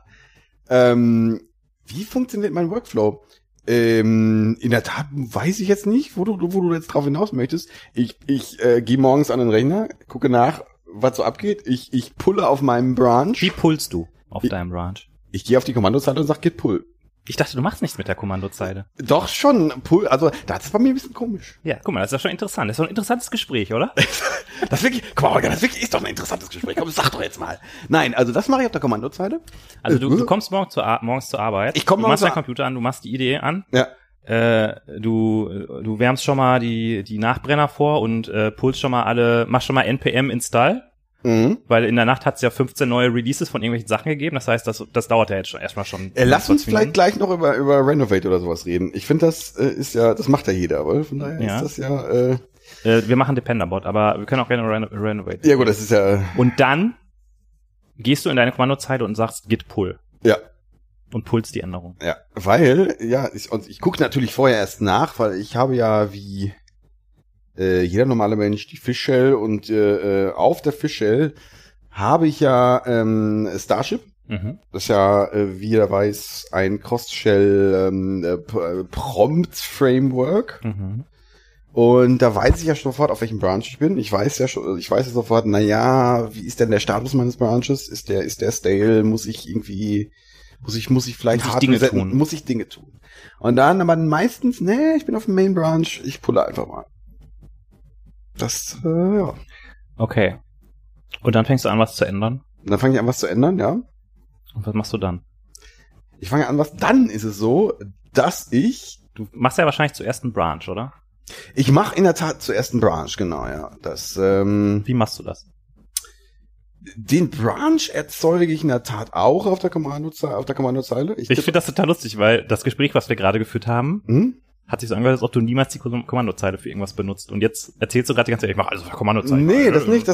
[SPEAKER 2] Wie funktioniert mein Workflow? In der Tat weiß ich jetzt nicht, wo du jetzt drauf hinaus möchtest. Ich gehe morgens an den Rechner, gucke nach, was so abgeht. Ich pulle auf meinem Branch.
[SPEAKER 1] Wie pullst du auf deinem Branch?
[SPEAKER 2] Ich gehe auf die Kommandozeile und sag git pull.
[SPEAKER 1] Ich dachte, du machst nichts mit der Kommandozeile.
[SPEAKER 2] Doch schon, pull, also das ist bei mir ein bisschen komisch.
[SPEAKER 1] Ja, guck mal, das ist ja schon interessant. Das ist doch ein interessantes Gespräch, oder?
[SPEAKER 2] Das ist doch ein interessantes Gespräch. Komm, sag doch jetzt mal. Nein, also das mache ich auf der Kommandozeile.
[SPEAKER 1] Also du kommst morgens zur Arbeit.
[SPEAKER 2] Du machst
[SPEAKER 1] deinen Computer an, du machst die Idee an.
[SPEAKER 2] Ja.
[SPEAKER 1] Du wärmst schon mal die Nachbrenner vor und machst schon mal npm install.
[SPEAKER 2] Mhm.
[SPEAKER 1] Weil in der Nacht hat es ja 15 neue Releases von irgendwelchen Sachen gegeben. Das heißt, das dauert ja jetzt erstmal schon.
[SPEAKER 2] Lass uns vielleicht gleich noch über Renovate oder sowas reden. Ich finde, das das macht ja jeder, aber von daher ist das ja.
[SPEAKER 1] Wir machen Dependerbot, aber wir können auch gerne Renovate.
[SPEAKER 2] Ja gut, das ist ja.
[SPEAKER 1] Und dann gehst du in deine Kommandozeile und sagst git pull.
[SPEAKER 2] Ja.
[SPEAKER 1] Und pullst die Änderung.
[SPEAKER 2] Ja, weil ich gucke natürlich vorher erst nach, weil ich habe ja wie jeder normale Mensch die Fish-Shell und auf der Fish-Shell habe ich ja Starship.
[SPEAKER 1] Mhm.
[SPEAKER 2] Das ist ja, wie jeder weiß, ein Cross-Shell Prompt-Framework.
[SPEAKER 1] Mhm.
[SPEAKER 2] Und da weiß ich ja sofort, auf welchem Branch ich bin. Ich weiß ja sofort, wie ist denn der Status meines Branches? Ist der stale? Muss ich vielleicht muss ich Dinge tun? Und dann aber meistens, ich bin auf dem Main Branch, ich pulle einfach mal. Das, ja.
[SPEAKER 1] Okay. Und dann fängst du an, was zu ändern?
[SPEAKER 2] Und dann fange ich an, was zu ändern, ja.
[SPEAKER 1] Und was machst du dann?
[SPEAKER 2] Ich fange an, dann ist es so, dass
[SPEAKER 1] du machst ja wahrscheinlich zuerst einen Branch, oder?
[SPEAKER 2] Ich mache in der Tat zuerst einen Branch, genau, ja.
[SPEAKER 1] Wie machst du das?
[SPEAKER 2] Den Branch erzeuge ich in der Tat auch auf der Kommandozeile.
[SPEAKER 1] Ich finde das total lustig, weil das Gespräch, was wir gerade geführt haben, hat sich so angehört, als ob du niemals die Kommandozeile für irgendwas benutzt. Und jetzt erzählst du gerade die ganze Zeit, ich mache alles auf der Kommandozeile.
[SPEAKER 2] Nee, das nicht.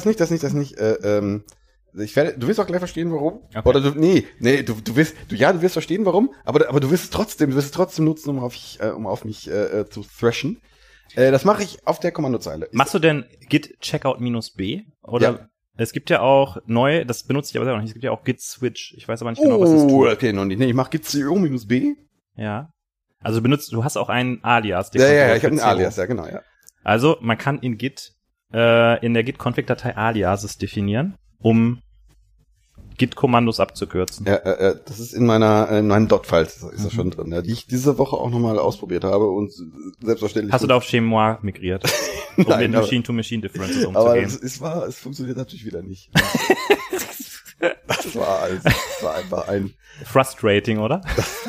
[SPEAKER 2] Du wirst auch gleich verstehen, warum. Okay. Oder du wirst verstehen, warum, aber du wirst es trotzdem nutzen, um auf mich zu thrashen. Das mache ich auf der Kommandozeile.
[SPEAKER 1] Machst du denn git checkout-b? Oder? Ja. Es gibt ja auch neu, das benutze ich aber selber noch nicht, es gibt ja auch git switch. Ich weiß aber nicht genau, was das tut.
[SPEAKER 2] Okay, noch nicht. Nee, ich mache git co-b.
[SPEAKER 1] Ja. Also du hast auch einen Alias.
[SPEAKER 2] Ja, ich habe einen Alias, ja, genau, ja.
[SPEAKER 1] Also, man kann in Git, in der Git-Config-Datei Aliases definieren, um Git-Kommandos abzukürzen.
[SPEAKER 2] Ja, das ist in meinen Dot-Files ist das schon drin, ja, die ich diese Woche auch nochmal ausprobiert habe und selbstverständlich.
[SPEAKER 1] Hast du da auf Chemois migriert? Um
[SPEAKER 2] Nein,
[SPEAKER 1] mit Machine-to-Machine-Differences umzugehen?
[SPEAKER 2] Aber es funktioniert natürlich wieder nicht. Das war einfach ein
[SPEAKER 1] frustrating, oder?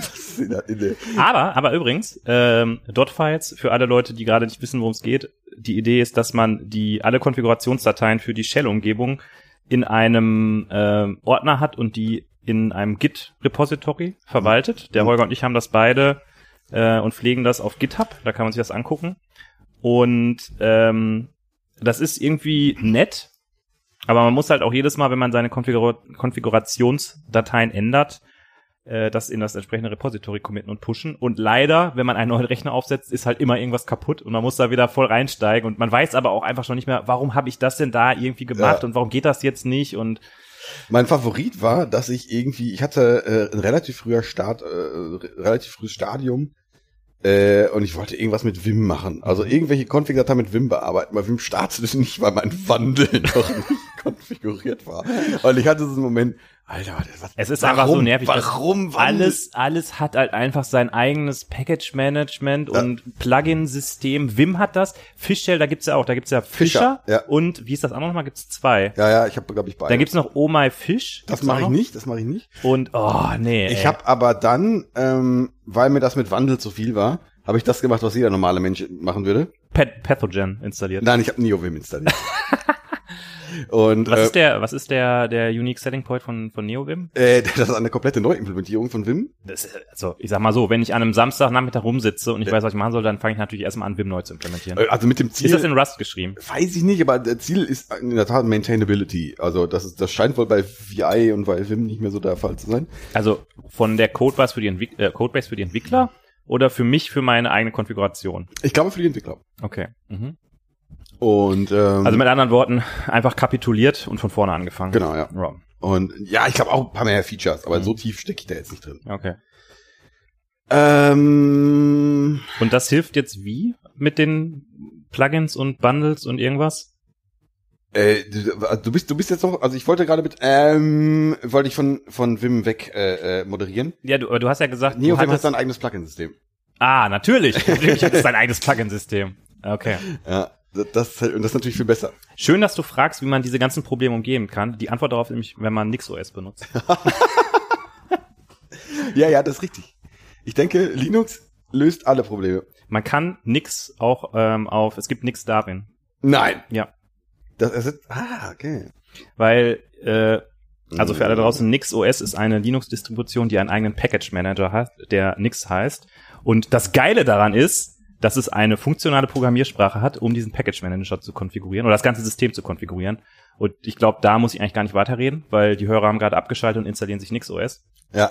[SPEAKER 1] Aber übrigens, Dot-Files, für alle Leute, die gerade nicht wissen, worum es geht, die Idee ist, dass man alle Konfigurationsdateien für die Shell-Umgebung in einem Ordner hat und die in einem Git-Repository verwaltet. Der Holger und ich haben das beide und pflegen das auf GitHub, da kann man sich das angucken. Und das ist irgendwie nett, aber man muss halt auch jedes Mal, wenn man seine Konfigurationsdateien ändert, das in das entsprechende Repository committen und pushen. Und leider, wenn man einen neuen Rechner aufsetzt, ist halt immer irgendwas kaputt und man muss da wieder voll reinsteigen. Und man weiß aber auch einfach schon nicht mehr, warum habe ich das denn da irgendwie gemacht und warum geht das jetzt nicht? Und
[SPEAKER 2] mein Favorit war, dass ich hatte ein relativ frühes Stadium und ich wollte irgendwas mit Vim machen. Also irgendwelche Config-Dateien mit Vim bearbeiten. Weil Vim startete nicht, weil mein Wandel noch nicht konfiguriert war. Und ich hatte so einen Moment, Alter,
[SPEAKER 1] es ist einfach so nervig.
[SPEAKER 2] Warum?
[SPEAKER 1] Alles hat halt einfach sein eigenes Package-Management und Plugin-System. Vim hat das. Fishshell, da gibt's ja Fisher. Ja. Und wie ist das andere nochmal? Gibt's zwei.
[SPEAKER 2] Ja, ich habe, glaube ich, beide.
[SPEAKER 1] Dann gibt's noch Oh My Fish.
[SPEAKER 2] Das mache ich nicht.
[SPEAKER 1] Und, nee.
[SPEAKER 2] Ich habe aber dann, weil mir das mit Wandel zu viel war, habe ich das gemacht, was jeder normale Mensch machen würde.
[SPEAKER 1] Pathogen installiert.
[SPEAKER 2] Nein, ich habe NeoVim installiert. Und
[SPEAKER 1] was ist der Unique Selling Point von NeoVim?
[SPEAKER 2] Das ist eine komplette Neuimplementierung von Vim.
[SPEAKER 1] Also, ich sag mal so, wenn ich an einem Samstagnachmittag rumsitze und ich weiß, was ich machen soll, dann fange ich natürlich erstmal an, Vim neu zu implementieren.
[SPEAKER 2] Also mit dem Ziel.
[SPEAKER 1] Ist das in Rust geschrieben?
[SPEAKER 2] Weiß ich nicht, aber das Ziel ist in der Tat Maintainability. Also das scheint wohl bei VI und bei Vim nicht mehr so der Fall zu sein.
[SPEAKER 1] Also von der Codebase für die Entwickler oder für mich, für meine eigene Konfiguration?
[SPEAKER 2] Ich glaube für die Entwickler.
[SPEAKER 1] Okay. Mhm.
[SPEAKER 2] Und
[SPEAKER 1] also mit anderen Worten, einfach kapituliert und von vorne angefangen.
[SPEAKER 2] Genau, ja. Und ja, ich glaube auch ein paar mehr Features, aber so tief stecke ich da jetzt nicht drin.
[SPEAKER 1] Okay. Und das hilft jetzt wie mit den Plugins und Bundles und irgendwas?
[SPEAKER 2] Du bist jetzt noch, also ich wollte gerade wollte ich von Vim weg moderieren.
[SPEAKER 1] Ja, du hast ja gesagt,
[SPEAKER 2] NeoVim hat sein eigenes Plugin-System.
[SPEAKER 1] Ah, natürlich. Natürlich hat es sein eigenes Plugin-System. Okay.
[SPEAKER 2] Ja. Das ist natürlich viel besser.
[SPEAKER 1] Schön, dass du fragst, wie man diese ganzen Probleme umgehen kann. Die Antwort darauf ist nämlich, wenn man NixOS benutzt.
[SPEAKER 2] Ja, das ist richtig. Ich denke, Linux löst alle Probleme.
[SPEAKER 1] Man kann Nix auch es gibt Nix Darwin.
[SPEAKER 2] Nein.
[SPEAKER 1] Ja.
[SPEAKER 2] Okay.
[SPEAKER 1] Weil, also für alle draußen, NixOS ist eine Linux-Distribution, die einen eigenen Package-Manager hat, der Nix heißt. Und das Geile daran ist, dass es eine funktionale Programmiersprache hat, um diesen Package-Manager zu konfigurieren oder das ganze System zu konfigurieren. Und ich glaube, da muss ich eigentlich gar nicht weiterreden, weil die Hörer haben gerade abgeschaltet und installieren sich NixOS.
[SPEAKER 2] Ja.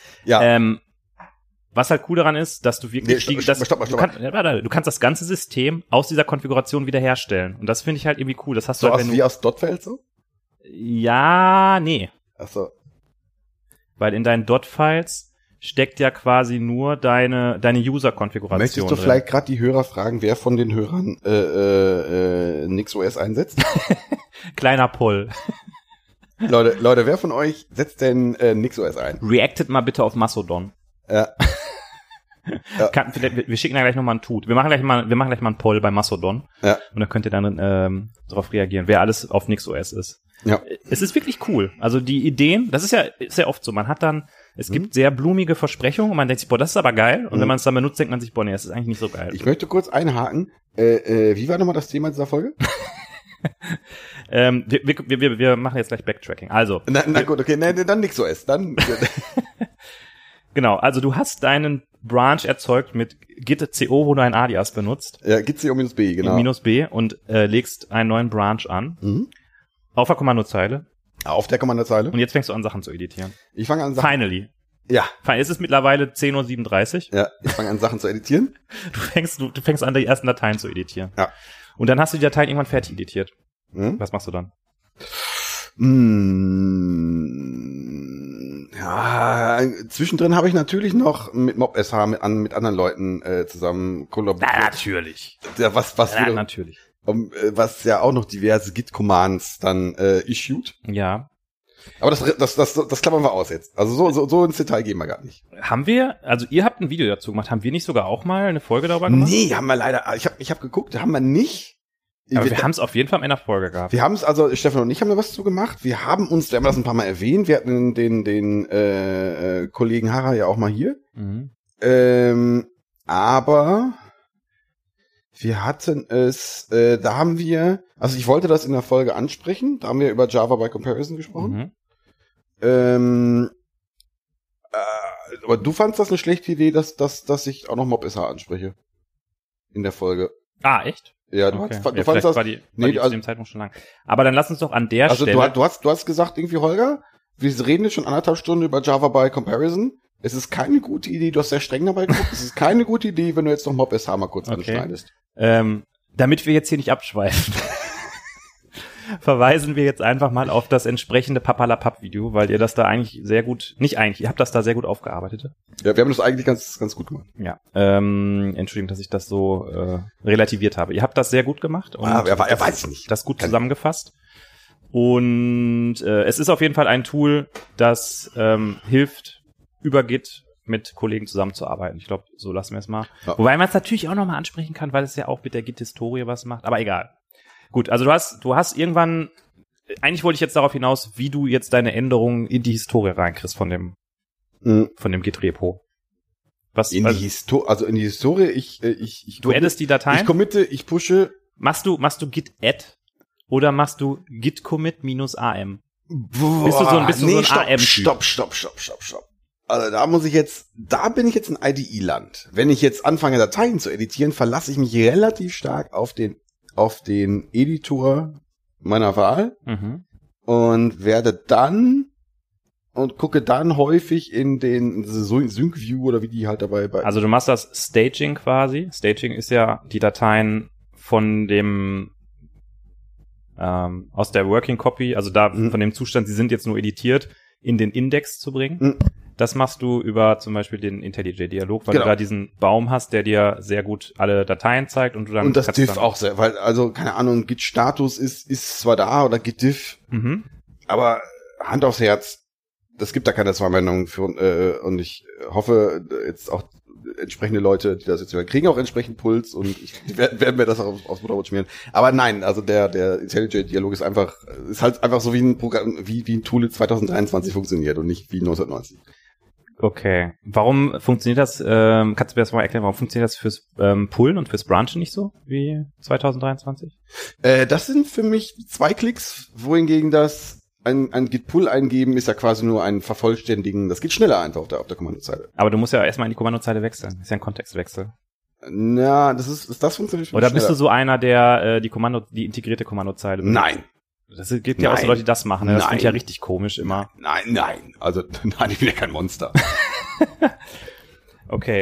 [SPEAKER 1] Was halt cool daran ist, dass du wirklich du kannst das ganze System aus dieser Konfiguration wiederherstellen. Und das finde ich halt irgendwie cool. Das hast du halt,
[SPEAKER 2] wie aus Dot-Files so?
[SPEAKER 1] Ja, nee.
[SPEAKER 2] Ach so.
[SPEAKER 1] Weil in deinen Dot-Files steckt ja quasi nur deine User-Konfiguration.
[SPEAKER 2] Möchtest du vielleicht gerade die Hörer fragen, wer von den Hörern NixOS einsetzt?
[SPEAKER 1] Kleiner Poll.
[SPEAKER 2] Leute, wer von euch setzt denn NixOS ein?
[SPEAKER 1] Reactet mal bitte auf Mastodon.
[SPEAKER 2] Ja.
[SPEAKER 1] Wir schicken da gleich nochmal einen Tweet. Wir machen gleich mal einen Poll bei Mastodon.
[SPEAKER 2] Ja.
[SPEAKER 1] Und dann könnt ihr dann darauf reagieren, wer alles auf NixOS ist.
[SPEAKER 2] Ja.
[SPEAKER 1] Es ist wirklich cool. Also die Ideen, das ist ja oft so. Man hat dann, es gibt sehr blumige Versprechungen und man denkt sich, boah, das ist aber geil. Und wenn man es dann benutzt, denkt man sich, boah, nee, das ist eigentlich nicht so geil.
[SPEAKER 2] Ich möchte kurz einhaken. Wie war nochmal das Thema dieser Folge?
[SPEAKER 1] Wir machen jetzt gleich Backtracking. Also.
[SPEAKER 2] Na gut, okay, dann NixOS. Dann.
[SPEAKER 1] Genau, also du hast deinen Branch erzeugt mit git.co, wo du ein Alias benutzt.
[SPEAKER 2] Ja, git.co-b, genau.
[SPEAKER 1] -b und legst einen neuen Branch an. Mhm. Auf der Kommandozeile.
[SPEAKER 2] Auf der Kommandozeile.
[SPEAKER 1] Und jetzt fängst du an, Sachen zu editieren.
[SPEAKER 2] Ich fange an, Sachen...
[SPEAKER 1] Finally.
[SPEAKER 2] Ja.
[SPEAKER 1] Es ist mittlerweile 10:37 Uhr.
[SPEAKER 2] Ja, ich fange an, Sachen zu editieren.
[SPEAKER 1] Du fängst an, die ersten Dateien zu editieren.
[SPEAKER 2] Ja.
[SPEAKER 1] Und dann hast du die Dateien irgendwann fertig editiert. Mhm. Was machst du dann?
[SPEAKER 2] Ja, zwischendrin habe ich natürlich noch mit MobSH mit anderen Leuten zusammen kollaboriert.
[SPEAKER 1] Na, natürlich.
[SPEAKER 2] Ja,
[SPEAKER 1] natürlich.
[SPEAKER 2] Was ja auch noch diverse Git-Commands dann issued.
[SPEAKER 1] Ja.
[SPEAKER 2] Aber das klappern wir aus jetzt. Also so ins Detail gehen wir gar nicht.
[SPEAKER 1] Also ihr habt ein Video dazu gemacht. Haben wir nicht sogar auch mal eine Folge darüber gemacht?
[SPEAKER 2] Nee, haben wir leider. Ich hab geguckt, haben wir nicht.
[SPEAKER 1] Aber wir haben es auf jeden Fall in einer Folge gehabt.
[SPEAKER 2] Wir haben es, also Stefan und ich haben da was zu gemacht. Wir haben das ein paar Mal erwähnt. Wir hatten den Kollegen Harrer ja auch mal hier. Mhm. Aber wir hatten es, also ich wollte das in der Folge ansprechen. Da haben wir über Java by Comparison gesprochen. Mhm. Aber du fandst das eine schlechte Idee, dass ich auch noch MobSH anspreche. In der Folge.
[SPEAKER 1] Ah, echt?
[SPEAKER 2] Ja, du fandst das.
[SPEAKER 1] War die zu dem Zeitpunkt schon lang. Aber dann lass uns doch an der Stelle.
[SPEAKER 2] Also du hast gesagt irgendwie, Holger, wir reden jetzt schon 1,5 Stunden über Java by Comparison. Es ist keine gute Idee, du hast sehr streng dabei geguckt, es ist keine gute Idee, wenn du jetzt noch MobSH mal kurz anschneidest.
[SPEAKER 1] Damit wir jetzt hier nicht abschweifen, verweisen wir jetzt einfach mal auf das entsprechende Papalapap-Video, weil ihr das da eigentlich sehr gut, ihr habt das da sehr gut aufgearbeitet.
[SPEAKER 2] Ja, wir haben das eigentlich ganz, ganz gut gemacht.
[SPEAKER 1] Ja, Entschuldigung, dass ich das so relativiert habe. Ihr habt das sehr gut gemacht. Und
[SPEAKER 2] er weiß nicht.
[SPEAKER 1] Das gut zusammengefasst. Und es ist auf jeden Fall ein Tool, das hilft, über Git mit Kollegen zusammenzuarbeiten. Ich glaube, so lassen wir es mal. Ja. Wobei man es natürlich auch nochmal ansprechen kann, weil es ja auch mit der Git-Historie was macht. Aber egal. Gut, also du hast irgendwann, eigentlich wollte ich jetzt darauf hinaus, wie du jetzt deine Änderungen in die Historie reinkriegst von dem Git-Repo.
[SPEAKER 2] In die Historie,
[SPEAKER 1] du addest die Dateien?
[SPEAKER 2] Ich committe, ich pushe.
[SPEAKER 1] Machst du Git-Add oder machst du Git-Commit-am?
[SPEAKER 2] Bist du so ein AM-Typ? Stopp. Also da bin ich jetzt in IDE-Land. Wenn ich jetzt anfange, Dateien zu editieren, verlasse ich mich relativ stark auf den Editor meiner Wahl und gucke dann häufig in den Sync View oder wie die halt dabei.
[SPEAKER 1] Also du machst das Staging quasi. Staging ist ja die Dateien von dem aus der Working Copy, also da von dem Zustand, sie sind jetzt nur editiert, in den Index zu bringen. Das machst du über zum Beispiel den IntelliJ-Dialog, weil du da diesen Baum hast, der dir sehr gut alle Dateien zeigt und du dann...
[SPEAKER 2] Und das Diff auch sehr, weil, also, keine Ahnung, Git-Status ist zwar da oder Git-Diff, aber Hand aufs Herz, das gibt da keine Zwei-Meinungen für, und ich hoffe, jetzt auch entsprechende Leute, die das jetzt hören, kriegen auch entsprechend Puls und werden mir das auch aufs Butterbrot schmieren. Aber nein, also der IntelliJ-Dialog ist halt einfach so wie ein Programm, wie ein Tool 2023 funktioniert und nicht wie 1990.
[SPEAKER 1] Okay. Warum funktioniert das, kannst du mir das mal erklären, warum funktioniert das fürs Pullen und fürs Branchen nicht so wie 2023?
[SPEAKER 2] Das sind für mich 2 Klicks, wohingegen das ein Git-Pull eingeben ist ja quasi nur ein Vervollständigen, das geht schneller einfach auf der Kommandozeile.
[SPEAKER 1] Aber du musst ja erstmal in die Kommandozeile wechseln, das ist ja ein Kontextwechsel.
[SPEAKER 2] Na, das funktioniert schon.
[SPEAKER 1] Oder bist du so einer, der die integrierte Kommandozeile benutzt?
[SPEAKER 2] Nein.
[SPEAKER 1] Das gibt ja auch so Leute, die das machen. Ne? Das klingt ja richtig komisch immer.
[SPEAKER 2] Nein. Also, nein, ich bin ja kein Monster.
[SPEAKER 1] Okay.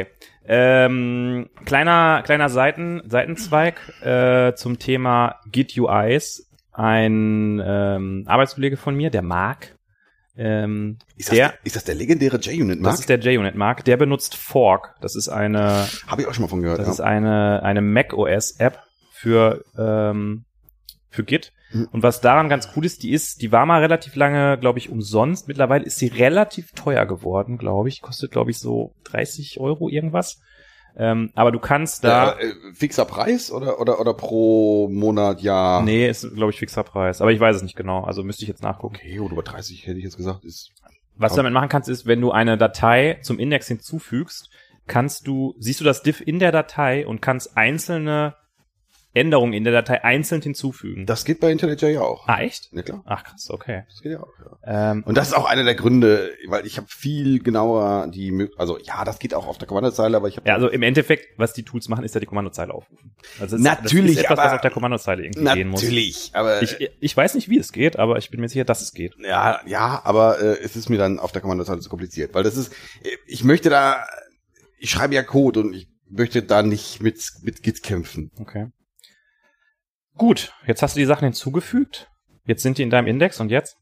[SPEAKER 1] Kleiner Seitenzweig zum Thema Git UIs. Ein Arbeitskollege von mir, der Marc,
[SPEAKER 2] Ist das der legendäre JUnit Mark?
[SPEAKER 1] Das ist der JUnit Mark. Der benutzt Fork. Das ist eine.
[SPEAKER 2] Habe ich auch schon mal von gehört.
[SPEAKER 1] Das ist eine Mac OS App für Git. Und was daran ganz cool ist, die war mal relativ lange, glaube ich, umsonst. Mittlerweile ist sie relativ teuer geworden, glaube ich. Kostet, glaube ich, so 30 € irgendwas. Aber du kannst da...
[SPEAKER 2] fixer Preis oder pro Monat, ja?
[SPEAKER 1] Nee, ist, glaube ich, fixer Preis. Aber ich weiß es nicht genau. Also müsste ich jetzt nachgucken.
[SPEAKER 2] Okay, oder über 30 hätte ich jetzt gesagt.
[SPEAKER 1] Was du damit machen kannst, ist, wenn du eine Datei zum Index hinzufügst, siehst du das Diff in der Datei und kannst einzelne Änderungen in der Datei einzeln hinzufügen.
[SPEAKER 2] Das geht bei IntelliJ auch.
[SPEAKER 1] Ah, echt?
[SPEAKER 2] Ja, klar.
[SPEAKER 1] Ach, krass, okay.
[SPEAKER 2] Das geht ja auch, ja. Und das ist auch einer der Gründe, weil ich habe viel genauer das geht auch auf der Kommandozeile, aber ich habe...
[SPEAKER 1] Ja, also im Endeffekt, was die Tools machen, ist ja die Kommandozeile aufrufen.
[SPEAKER 2] Also natürlich,
[SPEAKER 1] das ist etwas, was auf der Kommandozeile irgendwie gehen muss.
[SPEAKER 2] Natürlich, aber...
[SPEAKER 1] Ich weiß nicht, wie es geht, aber ich bin mir sicher, dass es geht.
[SPEAKER 2] Ja, aber es ist mir dann auf der Kommandozeile zu kompliziert, weil ich schreibe ja Code und ich möchte da nicht mit Git kämpfen.
[SPEAKER 1] Okay. Gut, jetzt hast du die Sachen hinzugefügt. Jetzt sind die in deinem Index und jetzt?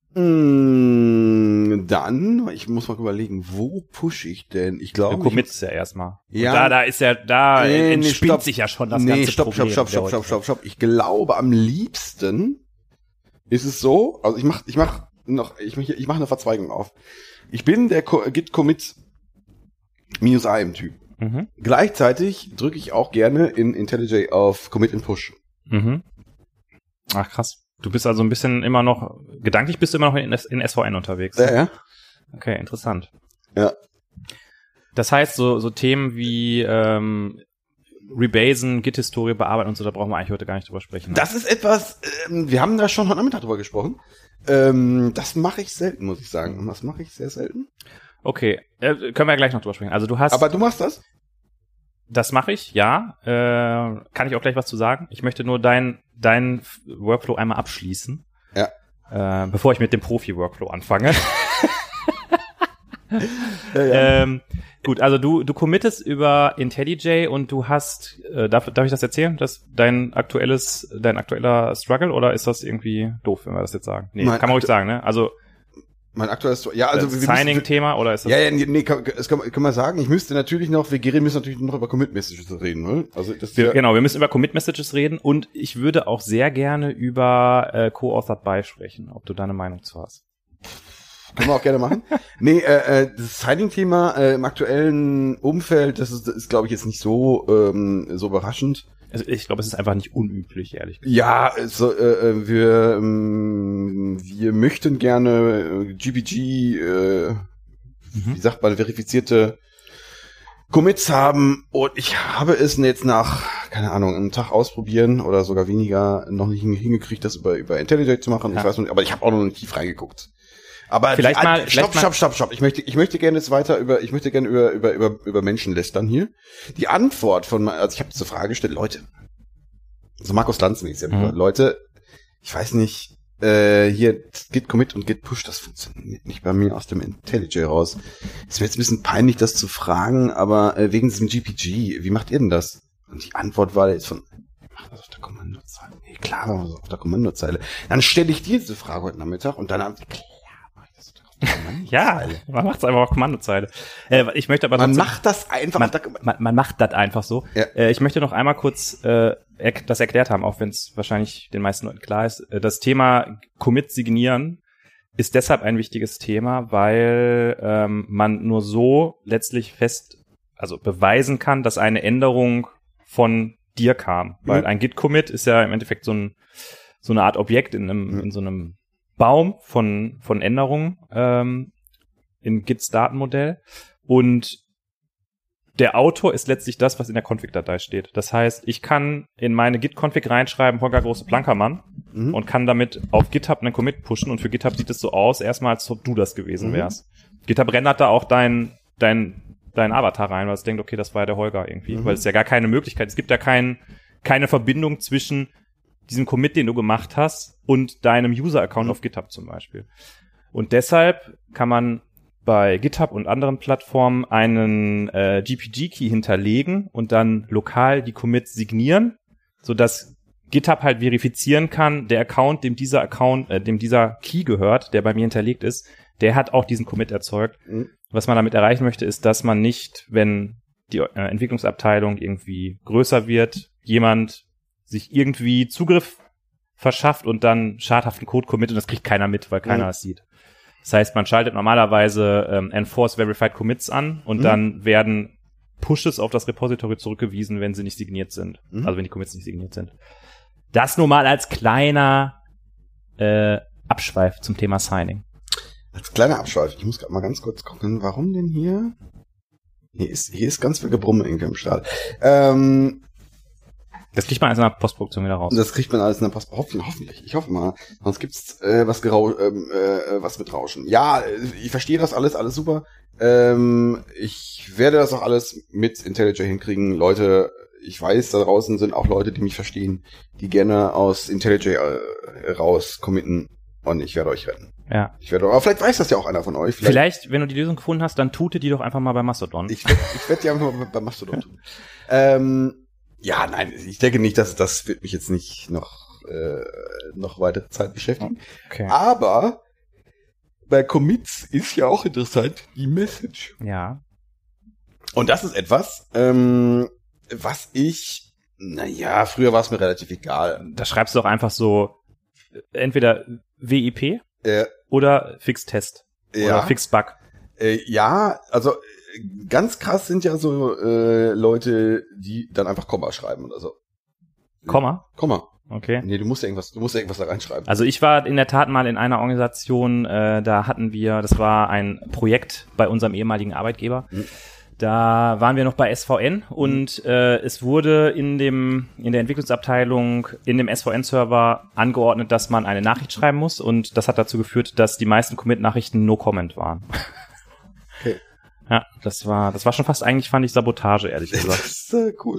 [SPEAKER 2] Dann, ich muss mal überlegen, wo pushe ich denn? Ich glaube,
[SPEAKER 1] du committest ja erstmal.
[SPEAKER 2] Ja.
[SPEAKER 1] Entspinnt sich ja schon das ganze Problem.
[SPEAKER 2] Stopp. Ich glaube, am liebsten ist es so, also ich mache eine Verzweigung auf. Ich bin der Git-Commit -im-Typ.
[SPEAKER 1] Mhm.
[SPEAKER 2] Gleichzeitig drücke ich auch gerne in IntelliJ auf Commit and Push.
[SPEAKER 1] Mhm. Ach, krass. Du bist also gedanklich bist du immer noch in SVN unterwegs.
[SPEAKER 2] Ja.
[SPEAKER 1] Okay, interessant.
[SPEAKER 2] Ja.
[SPEAKER 1] Das heißt, so Themen wie Rebasen, Git-Historie bearbeiten und so, da brauchen wir eigentlich heute gar nicht drüber sprechen. Ne?
[SPEAKER 2] Das ist etwas, wir haben da schon heute Nachmittag drüber gesprochen. Das mache ich selten, muss ich sagen. Das mache ich sehr selten.
[SPEAKER 1] Okay, können wir ja gleich noch drüber sprechen. Also du hast...
[SPEAKER 2] Aber du machst das?
[SPEAKER 1] Das mache ich, ja. Kann ich auch gleich was zu sagen. Ich möchte nur deinen Workflow einmal abschließen.
[SPEAKER 2] Ja.
[SPEAKER 1] Bevor ich mit dem Profi-Workflow anfange.
[SPEAKER 2] Ja.
[SPEAKER 1] Gut, also du committest über IntelliJ und du hast, darf ich das erzählen, dass dein aktueller Struggle, oder ist das irgendwie doof, wenn wir das jetzt sagen? Nee, kann man ruhig sagen, ne? Also
[SPEAKER 2] mein aktuelles, ja, also
[SPEAKER 1] das Signing-Thema, oder ist das?
[SPEAKER 2] Ja, nee, das kann man sagen. Ich müsste natürlich noch, wir müssen natürlich noch über Commit-Messages reden, ne? Also
[SPEAKER 1] genau, wir müssen über Commit-Messages reden und ich würde auch sehr gerne über Co-Authored By sprechen, ob du da eine Meinung zu hast.
[SPEAKER 2] Können wir auch gerne machen. Nee, das Signing-Thema im aktuellen Umfeld, das ist glaube ich jetzt nicht so überraschend.
[SPEAKER 1] Also ich glaube, es ist einfach nicht unüblich, ehrlich gesagt.
[SPEAKER 2] Ja, wir möchten gerne GPG, wie sagt man, verifizierte Commits haben, und ich habe es jetzt nach, keine Ahnung, einem Tag ausprobieren oder sogar weniger noch nicht hingekriegt, das über IntelliJ zu machen. Ja. Ich weiß nicht, aber ich habe auch noch nicht tief reingeguckt. Aber Stopp. Ich möchte gerne jetzt weiter über Menschen lästern hier. Die Antwort also ich habe diese Frage gestellt, Leute, so Markus Lanz-mäßig, Leute, ich weiß nicht, hier Git Commit und Git Push, das funktioniert nicht bei mir aus dem IntelliJ raus. Es wäre jetzt ein bisschen peinlich, das zu fragen, aber wegen diesem GPG, wie macht ihr denn das? Und die Antwort war jetzt von, mach das auf der Kommandozeile. Nee, klar, machen wir das auf der Kommandozeile. Dann stelle ich dir diese Frage heute Nachmittag und dann haben die,
[SPEAKER 1] ja, man macht es einfach auf Kommandozeile. Ich möchte aber
[SPEAKER 2] man macht das einfach.
[SPEAKER 1] Man macht das einfach so.
[SPEAKER 2] Ja.
[SPEAKER 1] Ich möchte noch einmal kurz das erklärt haben, auch wenn es wahrscheinlich den meisten Leuten klar ist. Das Thema Commit signieren ist deshalb ein wichtiges Thema, weil man nur so letztlich beweisen kann, dass eine Änderung von dir kam. Weil ein Git-Commit ist ja im Endeffekt so eine Art Objekt in so einem Baum von Änderungen in Gits Datenmodell, und der Autor ist letztlich das, was in der Config-Datei steht. Das heißt, ich kann in meine Git-Config reinschreiben, Holger Große-Plankermann, und kann damit auf GitHub einen Commit pushen, und für GitHub sieht es so aus, erstmal, als ob du das gewesen wärst. GitHub rendert da auch dein Avatar rein, weil es denkt, okay, das war ja der Holger irgendwie, weil es ja gar keine Möglichkeit, es gibt ja keine Verbindung zwischen diesem Commit, den du gemacht hast, und deinem User-Account auf GitHub zum Beispiel. Und deshalb kann man bei GitHub und anderen Plattformen einen GPG-Key hinterlegen und dann lokal die Commits signieren, sodass GitHub halt verifizieren kann, der Account, dem dieser Key gehört, der bei mir hinterlegt ist, der hat auch diesen Commit erzeugt. Was man damit erreichen möchte, ist, dass man nicht, wenn die Entwicklungsabteilung irgendwie größer wird, jemand sich irgendwie Zugriff verschafft und dann schadhaften Code committet und das kriegt keiner mit, weil keiner es sieht. Das heißt, man schaltet normalerweise Enforce Verified Commits an und dann werden Pushes auf das Repository zurückgewiesen, wenn sie nicht signiert sind. Also wenn die Commits nicht signiert sind. Das nur mal als kleiner Abschweif zum Thema Signing.
[SPEAKER 2] Als kleiner Abschweif. Ich muss gerade mal ganz kurz gucken, warum denn hier? Hier ist ganz viel Gebrumme irgendwie im Start.
[SPEAKER 1] Das kriegt man alles in der Postproduktion wieder raus.
[SPEAKER 2] Das kriegt man alles in der Postproduktion. Hoffentlich. Ich hoffe mal. Sonst gibt's was mit Rauschen. Ja, ich verstehe das alles super. Ich werde das auch alles mit IntelliJ hinkriegen. Leute, ich weiß, da draußen sind auch Leute, die mich verstehen, die gerne aus IntelliJ raus committen und ich werde euch retten.
[SPEAKER 1] Ja.
[SPEAKER 2] Aber vielleicht weiß das ja auch einer von euch.
[SPEAKER 1] Vielleicht, wenn du die Lösung gefunden hast, dann tute die doch einfach mal bei Mastodon.
[SPEAKER 2] Ich werd die einfach mal bei Mastodon tun. Ja, nein, ich denke nicht, dass das wird mich jetzt nicht noch weitere Zeit beschäftigen.
[SPEAKER 1] Okay.
[SPEAKER 2] Aber bei Commits ist ja auch interessant die Message.
[SPEAKER 1] Ja.
[SPEAKER 2] Und das ist etwas, was früher war es mir relativ egal.
[SPEAKER 1] Da schreibst du doch einfach so entweder WIP oder Fix-Test oder Fix-Bug.
[SPEAKER 2] Ja, also ganz krass sind ja so Leute, die dann einfach Komma schreiben oder so.
[SPEAKER 1] Komma?
[SPEAKER 2] Okay. Nee, du musst ja irgendwas da reinschreiben.
[SPEAKER 1] Also ich war in der Tat mal in einer Organisation, da hatten wir, das war ein Projekt bei unserem ehemaligen Arbeitgeber. Da waren wir noch bei SVN und es wurde in der Entwicklungsabteilung in dem SVN-Server angeordnet, dass man eine Nachricht schreiben muss und das hat dazu geführt, dass die meisten Commit-Nachrichten No-Comment waren.
[SPEAKER 2] Okay.
[SPEAKER 1] Ja, das war schon fast eigentlich, fand ich, Sabotage, ehrlich gesagt.
[SPEAKER 2] Das ist cool.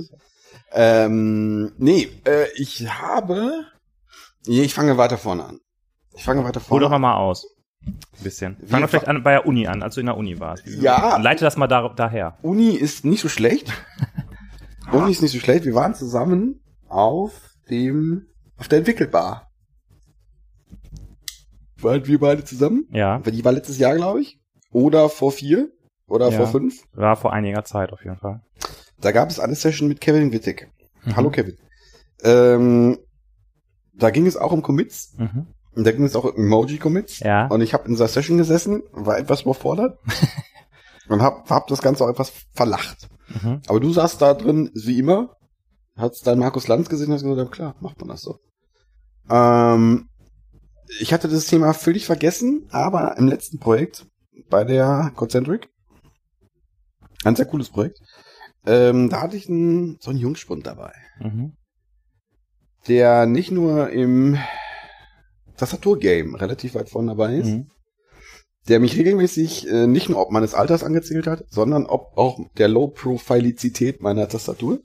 [SPEAKER 2] Ich fange weiter vorne an.
[SPEAKER 1] Hol doch mal aus. Ein bisschen. Fang doch vielleicht bei der Uni an, als du in der Uni warst.
[SPEAKER 2] Ja.
[SPEAKER 1] Leite das mal daher.
[SPEAKER 2] Uni ist nicht so schlecht. Wir waren zusammen auf der Entwickelbar. Waren wir beide zusammen?
[SPEAKER 1] Ja.
[SPEAKER 2] Die war letztes Jahr, glaube ich. Oder vor 4. Oder vor 5.
[SPEAKER 1] War vor einiger Zeit auf jeden Fall.
[SPEAKER 2] Da gab es eine Session mit Kevin Wittig. Hallo Kevin. Da ging es auch um Commits. Und da ging es auch um Emoji-Commits.
[SPEAKER 1] Ja.
[SPEAKER 2] Und ich habe in dieser Session gesessen, war etwas überfordert. Und hab das Ganze auch etwas verlacht. Aber du saßt da drin, wie immer, hast dann Markus Lanz gesehen und hast gesagt, ja, klar, macht man das so. Ich hatte das Thema völlig vergessen, aber im letzten Projekt bei der Concentric, ein sehr cooles Projekt, da hatte ich so einen Jungspund dabei, der nicht nur im Tastaturgame relativ weit vorne dabei ist, der mich regelmäßig nicht nur ob meines Alters angezählt hat, sondern ob auch der Low-Profilizität meiner Tastatur.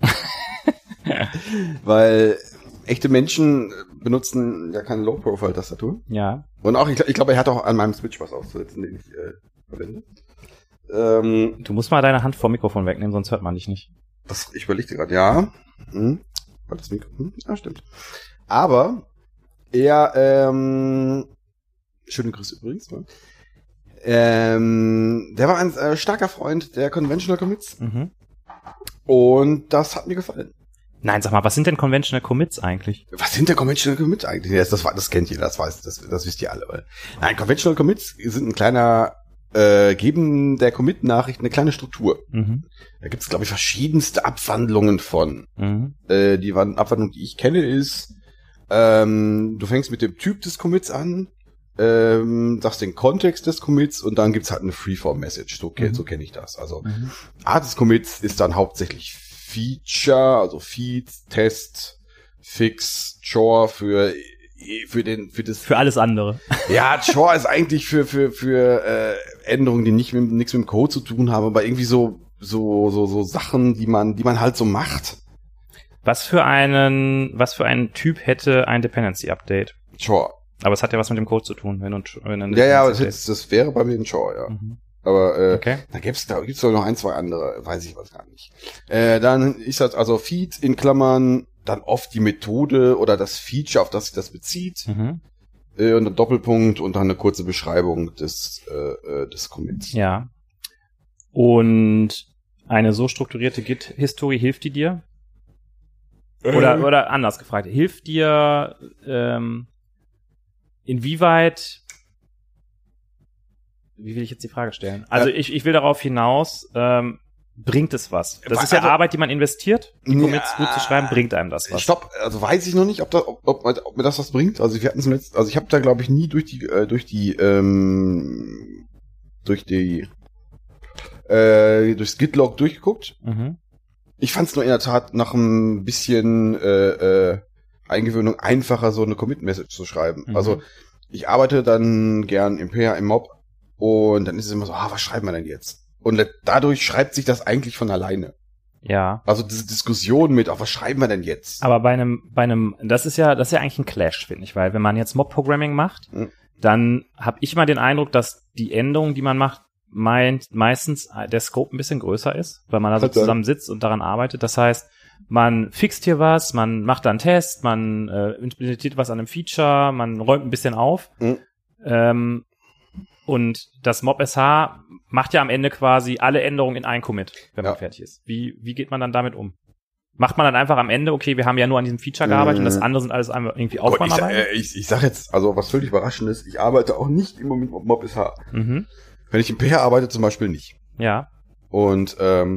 [SPEAKER 2] Weil echte Menschen benutzen ja keine Low-Profile-Tastatur.
[SPEAKER 1] Ja.
[SPEAKER 2] Und auch, ich glaube, er hat auch an meinem Switch was auszusetzen, den ich verwende.
[SPEAKER 1] Du musst mal deine Hand vom Mikrofon wegnehmen, sonst hört man dich nicht.
[SPEAKER 2] Ich überlegte gerade, ja. War das Mikrofon? Ja, stimmt. Aber er, schöne Grüße übrigens. Der war ein starker Freund der Conventional Commits. Und das hat mir gefallen.
[SPEAKER 1] Nein, sag mal, was sind denn Conventional Commits eigentlich?
[SPEAKER 2] Was sind denn Conventional Commits eigentlich? Das kennt jeder, das wisst ihr alle. Nein, Conventional Commits sind ein kleiner, geben der Commit-Nachricht eine kleine Struktur. Da gibt es, glaube ich, verschiedenste Abwandlungen von. Die Abwandlung, die ich kenne, ist, du fängst mit dem Typ des Commits an, sagst den Kontext des Commits und dann gibt's halt eine Freeform-Message. So kenne ich das. Also Art des Commits ist dann hauptsächlich Feature, also Feeds, Test, Fix, Chore für
[SPEAKER 1] alles andere.
[SPEAKER 2] Ja, Chore ist eigentlich für Änderungen, die nichts mit dem Code zu tun haben, aber irgendwie so Sachen, die man halt so macht.
[SPEAKER 1] Was für einen Typ hätte ein Dependency Update?
[SPEAKER 2] Chore.
[SPEAKER 1] Aber es hat ja was mit dem Code zu tun, wenn
[SPEAKER 2] ja, aber das wäre bei mir ein Chore, ja. Aber
[SPEAKER 1] okay.
[SPEAKER 2] Da gibt's doch noch ein, zwei andere, weiß ich was gar nicht. Dann ist das also Feed in Klammern, dann oft die Methode oder das Feature, auf das sich das bezieht. und ein Doppelpunkt und dann eine kurze Beschreibung des Commits.
[SPEAKER 1] Ja. Und eine so strukturierte Git-History, hilft die dir? Oder anders gefragt, hilft dir inwieweit, wie will ich jetzt die Frage stellen? Also ich will darauf hinaus, bringt es was? Das ist ja Arbeit, die man investiert, die Commits gut zu schreiben, bringt einem das was?
[SPEAKER 2] Stopp, also weiß ich noch nicht, ob mir das was bringt. Also wir hatten zuletzt, also ich habe da glaube ich nie durchs Git-Log durchgeguckt.
[SPEAKER 1] Mhm.
[SPEAKER 2] Ich fand es nur in der Tat nach ein bisschen Eingewöhnung einfacher, so eine Commit-Message zu schreiben. Mhm. Also ich arbeite dann gern im PR, im Mob und dann ist es immer so, was schreiben wir denn jetzt? Und dadurch schreibt sich das eigentlich von alleine.
[SPEAKER 1] Ja.
[SPEAKER 2] Also diese Diskussion mit, was schreiben wir denn jetzt?
[SPEAKER 1] Aber bei einem, das ist ja eigentlich ein Clash, finde ich, weil wenn man jetzt Mob-Programming macht, dann habe ich mal den Eindruck, dass die Änderungen, die man macht, meistens der Scope ein bisschen größer ist, weil man da so zusammen sitzt und daran arbeitet. Das heißt, man fixt hier was, man macht da einen Test, man implementiert was an einem Feature, man räumt ein bisschen auf. Und das Mob-SH macht ja am Ende quasi alle Änderungen in ein Commit, wenn man fertig ist. Wie geht man dann damit um? Macht man dann einfach am Ende, okay, wir haben ja nur an diesem Feature gearbeitet und das andere sind alles einfach irgendwie Aufwandarbeit?
[SPEAKER 2] Ich sag jetzt, also was völlig überraschend ist, ich arbeite auch nicht immer mit Mob-SH.
[SPEAKER 1] Mhm.
[SPEAKER 2] Wenn ich im PR arbeite, zum Beispiel nicht.
[SPEAKER 1] Ja.
[SPEAKER 2] Und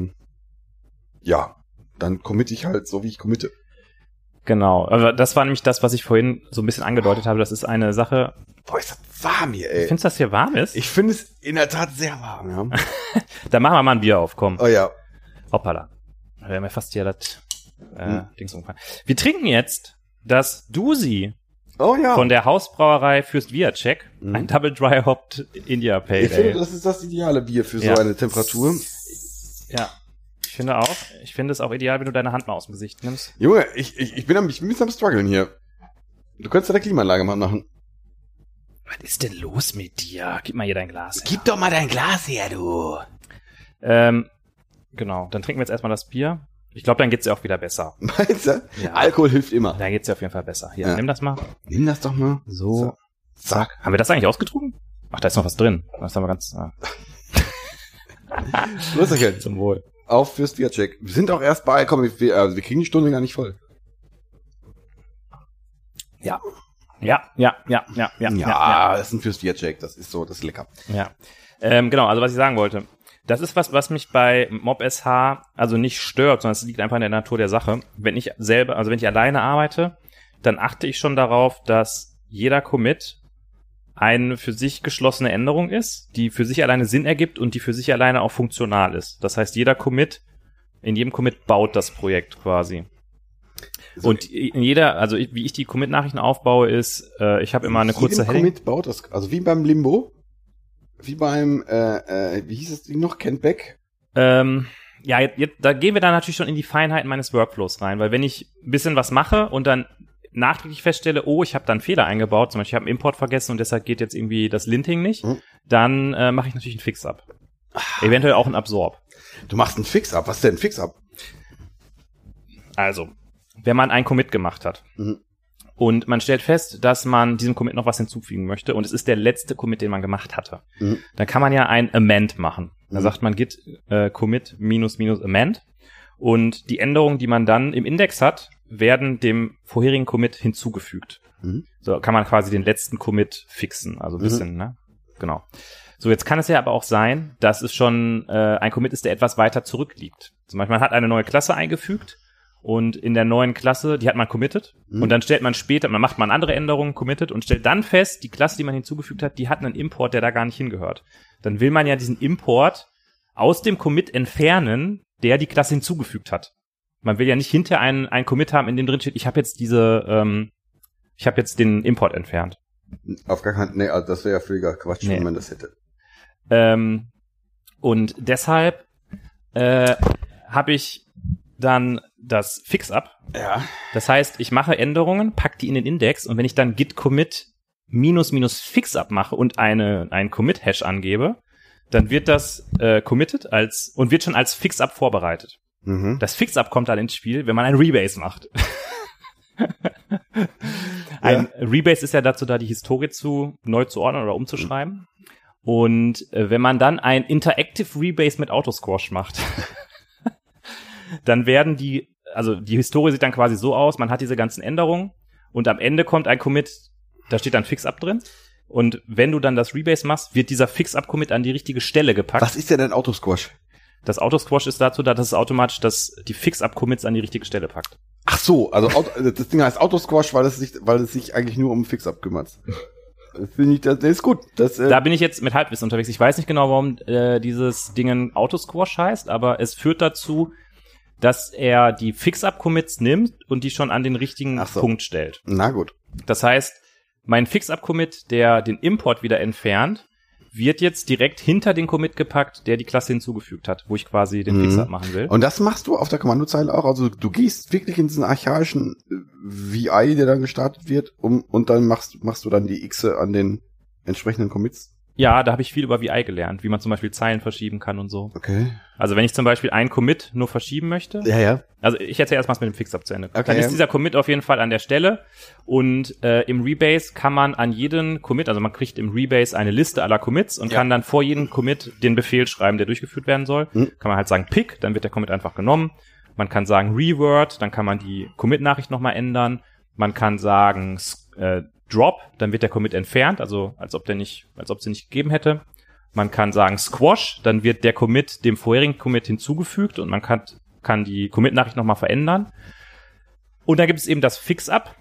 [SPEAKER 2] dann committe ich halt so, wie ich committe.
[SPEAKER 1] Genau, aber das war nämlich das, was ich vorhin so ein bisschen angedeutet habe. Das ist eine Sache.
[SPEAKER 2] Boah, ist das warm hier, ey.
[SPEAKER 1] Findest du, dass hier warm ist?
[SPEAKER 2] Ich finde es in der Tat sehr warm, ja.
[SPEAKER 1] Dann machen wir mal ein Bier auf, komm.
[SPEAKER 2] Oh ja.
[SPEAKER 1] Hoppala. Wir haben ja fast hier das Dings umgefallen. Wir trinken jetzt das Dusi von der Hausbrauerei Fürst Viacek. Ein Double Dry Hopped India Pale Ale.
[SPEAKER 2] Ich finde, das ist das ideale Bier für so eine Temperatur.
[SPEAKER 1] Ja. Ich finde auch. Ich finde es auch ideal, wenn du deine Hand mal aus dem Gesicht nimmst.
[SPEAKER 2] Junge, ich bin ein bisschen am struggeln hier. Du könntest ja der Klimaanlage mal machen.
[SPEAKER 1] Was ist denn los mit dir? Gib mal hier dein Glas her.
[SPEAKER 2] Gib doch mal dein Glas her, du.
[SPEAKER 1] Genau, dann trinken wir jetzt erstmal das Bier. Ich glaube, dann geht's ja auch wieder besser.
[SPEAKER 2] Meinst du?
[SPEAKER 1] Ja.
[SPEAKER 2] Alkohol hilft immer.
[SPEAKER 1] Dann geht's ja auf jeden Fall besser. Hier, nimm das mal.
[SPEAKER 2] Nimm das doch mal.
[SPEAKER 1] So. Zack. Haben wir das eigentlich ausgetrunken? Ach, da ist noch was drin. Das haben wir ganz...
[SPEAKER 2] Grüßerchen.
[SPEAKER 1] Zum Wohl.
[SPEAKER 2] Auf Fürst Viacek. Wir sind auch erst bei, komm, wir kriegen die Stunde gar nicht voll.
[SPEAKER 1] Ja,
[SPEAKER 2] das ist ein Fürst Viacek, das ist so, das ist lecker.
[SPEAKER 1] Ja, genau, also was ich sagen wollte, das ist was mich bei Mob-SH also nicht stört, sondern es liegt einfach in der Natur der Sache. Wenn ich alleine arbeite, dann achte ich schon darauf, dass jeder Commit eine für sich geschlossene Änderung ist, die für sich alleine Sinn ergibt und die für sich alleine auch funktional ist. Das heißt, in jedem Commit baut das Projekt quasi. So, und wie ich die Commit-Nachrichten aufbaue, ist, ich habe immer eine kurze Heading.
[SPEAKER 2] Commit baut das, also wie beim Limbo, wie beim, wie hieß es Ding noch, Kentback?
[SPEAKER 1] Da gehen wir dann natürlich schon in die Feinheiten meines Workflows rein, weil wenn ich ein bisschen was mache und dann nachträglich feststelle, ich habe da einen Fehler eingebaut, zum Beispiel ich habe einen Import vergessen und deshalb geht jetzt irgendwie das Linting nicht, dann mache ich natürlich einen Fix-Up. Eventuell auch einen Absorb.
[SPEAKER 2] Du machst einen Fix-Up? Was ist denn ein Fix-Up?
[SPEAKER 1] Also, wenn man einen Commit gemacht hat und man stellt fest, dass man diesem Commit noch was hinzufügen möchte und es ist der letzte Commit, den man gemacht hatte, dann kann man ja ein Amend machen. Da sagt man git commit -- amend und die Änderungen, die man dann im Index hat, werden dem vorherigen Commit hinzugefügt. So kann man quasi den letzten Commit fixen, also ein bisschen, ne? Genau. So, jetzt kann es ja aber auch sein, dass es schon ein Commit ist, der etwas weiter zurückliegt. Zum Beispiel, man hat eine neue Klasse eingefügt und in der neuen Klasse, die hat man committed und dann stellt man später, man macht mal andere Änderungen, committed und stellt dann fest, die Klasse, die man hinzugefügt hat, die hat einen Import, der da gar nicht hingehört. Dann will man ja diesen Import aus dem Commit entfernen, der die Klasse hinzugefügt hat. Man will ja nicht hinter einen Commit haben, in dem drin steht, ich habe jetzt den Import entfernt.
[SPEAKER 2] Auf gar keinen, nee, also das wäre ja völliger Quatsch, wenn man das hätte.
[SPEAKER 1] Und deshalb habe ich dann das Fix-Up.
[SPEAKER 2] Ja.
[SPEAKER 1] Das heißt, ich mache Änderungen, pack die in den Index und wenn ich dann git commit -- Fix-Up mache und einen Commit-Hash angebe, dann wird das committed und wird schon als Fix-Up vorbereitet. Das Fix-Up kommt dann ins Spiel, wenn man ein Rebase macht. Ein Rebase ist ja dazu da, die Historie neu zu ordnen oder umzuschreiben. Und wenn man dann ein Interactive Rebase mit Autosquash macht, dann werden die Historie sieht dann quasi so aus, man hat diese ganzen Änderungen und am Ende kommt ein Commit, da steht dann Fix-Up drin. Und wenn du dann das Rebase machst, wird dieser Fix-Up-Commit an die richtige Stelle gepackt.
[SPEAKER 2] Was ist denn ein Autosquash?
[SPEAKER 1] Das Autosquash ist dazu da, dass es automatisch die Fix-Up-Commits an die richtige Stelle packt.
[SPEAKER 2] Ach so, also das Ding heißt Autosquash, weil es sich eigentlich nur um Fix-Up kümmert. Das finde ich, das ist gut.
[SPEAKER 1] Da bin ich jetzt mit Halbwissen unterwegs. Ich weiß nicht genau, warum dieses Ding Autosquash heißt, aber es führt dazu, dass er die Fix-Up-Commits nimmt und die schon an den richtigen Punkt stellt.
[SPEAKER 2] Na gut.
[SPEAKER 1] Das heißt, mein Fix-Up-Commit, der den Import wieder entfernt, wird jetzt direkt hinter den Commit gepackt, der die Klasse hinzugefügt hat, wo ich quasi den Fix-Up machen will.
[SPEAKER 2] Und das machst du auf der Kommandozeile auch? Also du gehst wirklich in diesen archaischen VI, der dann gestartet wird, und dann machst du dann die Xe an den entsprechenden Commits?
[SPEAKER 1] Ja, da habe ich viel über VI gelernt, wie man zum Beispiel Zeilen verschieben kann und so.
[SPEAKER 2] Okay.
[SPEAKER 1] Also wenn ich zum Beispiel einen Commit nur verschieben möchte.
[SPEAKER 2] Ja.
[SPEAKER 1] Also ich erzähle erstmal mit dem Fix-Up zu Ende.
[SPEAKER 2] Okay,
[SPEAKER 1] dann ist dieser Commit auf jeden Fall an der Stelle und im Rebase kann man an jeden Commit, also man kriegt im Rebase eine Liste aller Commits und kann dann vor jedem Commit den Befehl schreiben, der durchgeführt werden soll. Kann man halt sagen Pick, dann wird der Commit einfach genommen. Man kann sagen Reword, dann kann man die Commit-Nachricht nochmal ändern. Man kann sagen Drop, dann wird der Commit entfernt, also als ob sie nicht gegeben hätte. Man kann sagen Squash, dann wird der Commit dem vorherigen Commit hinzugefügt und man kann die Commit-Nachricht nochmal verändern. Und dann gibt es eben das Fix-Up.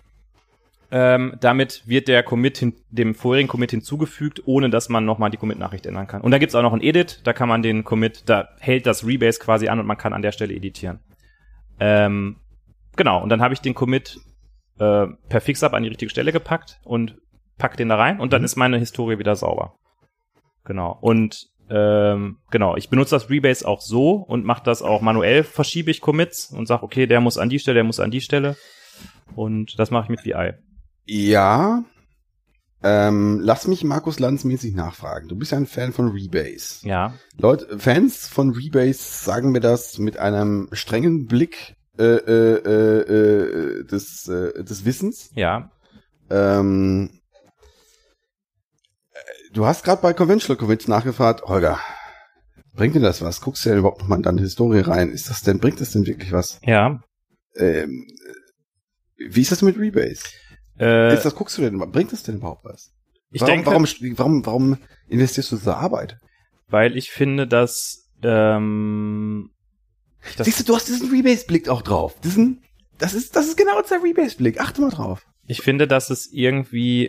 [SPEAKER 1] Damit wird der Commit dem vorherigen Commit hinzugefügt, ohne dass man nochmal die Commit-Nachricht ändern kann. Und da gibt es auch noch ein Edit, da kann man den Commit, da hält das Rebase quasi an und man kann an der Stelle editieren. Genau, und dann habe ich den Commit per Fix-Up an die richtige Stelle gepackt und pack den da rein und dann ist meine Historie wieder sauber. Genau. Und genau, ich benutze das Rebase auch so und mache das auch manuell, verschiebe ich Commits und sage, okay, der muss an die Stelle, der muss an die Stelle. Und das mache ich mit VI.
[SPEAKER 2] Ja. Lass mich Markus Lanz mäßig nachfragen. Du bist ja ein Fan von Rebase.
[SPEAKER 1] Ja.
[SPEAKER 2] Leute, Fans von Rebase sagen mir das mit einem strengen Blick des Wissens.
[SPEAKER 1] Ja.
[SPEAKER 2] Du hast gerade bei Conventional Commits nachgefragt, Holger, bringt dir das was? Guckst du ja überhaupt nochmal in deine Historie rein? Bringt das denn wirklich was?
[SPEAKER 1] Ja.
[SPEAKER 2] Wie ist das mit Rebase? Guckst du denn, bringt das denn überhaupt was? Warum investierst du so Arbeit?
[SPEAKER 1] Weil ich finde, dass
[SPEAKER 2] siehst du, du hast diesen Rebase-Blick auch drauf. Das ist genau der Rebase-Blick. Achte mal drauf.
[SPEAKER 1] Ich finde, dass es irgendwie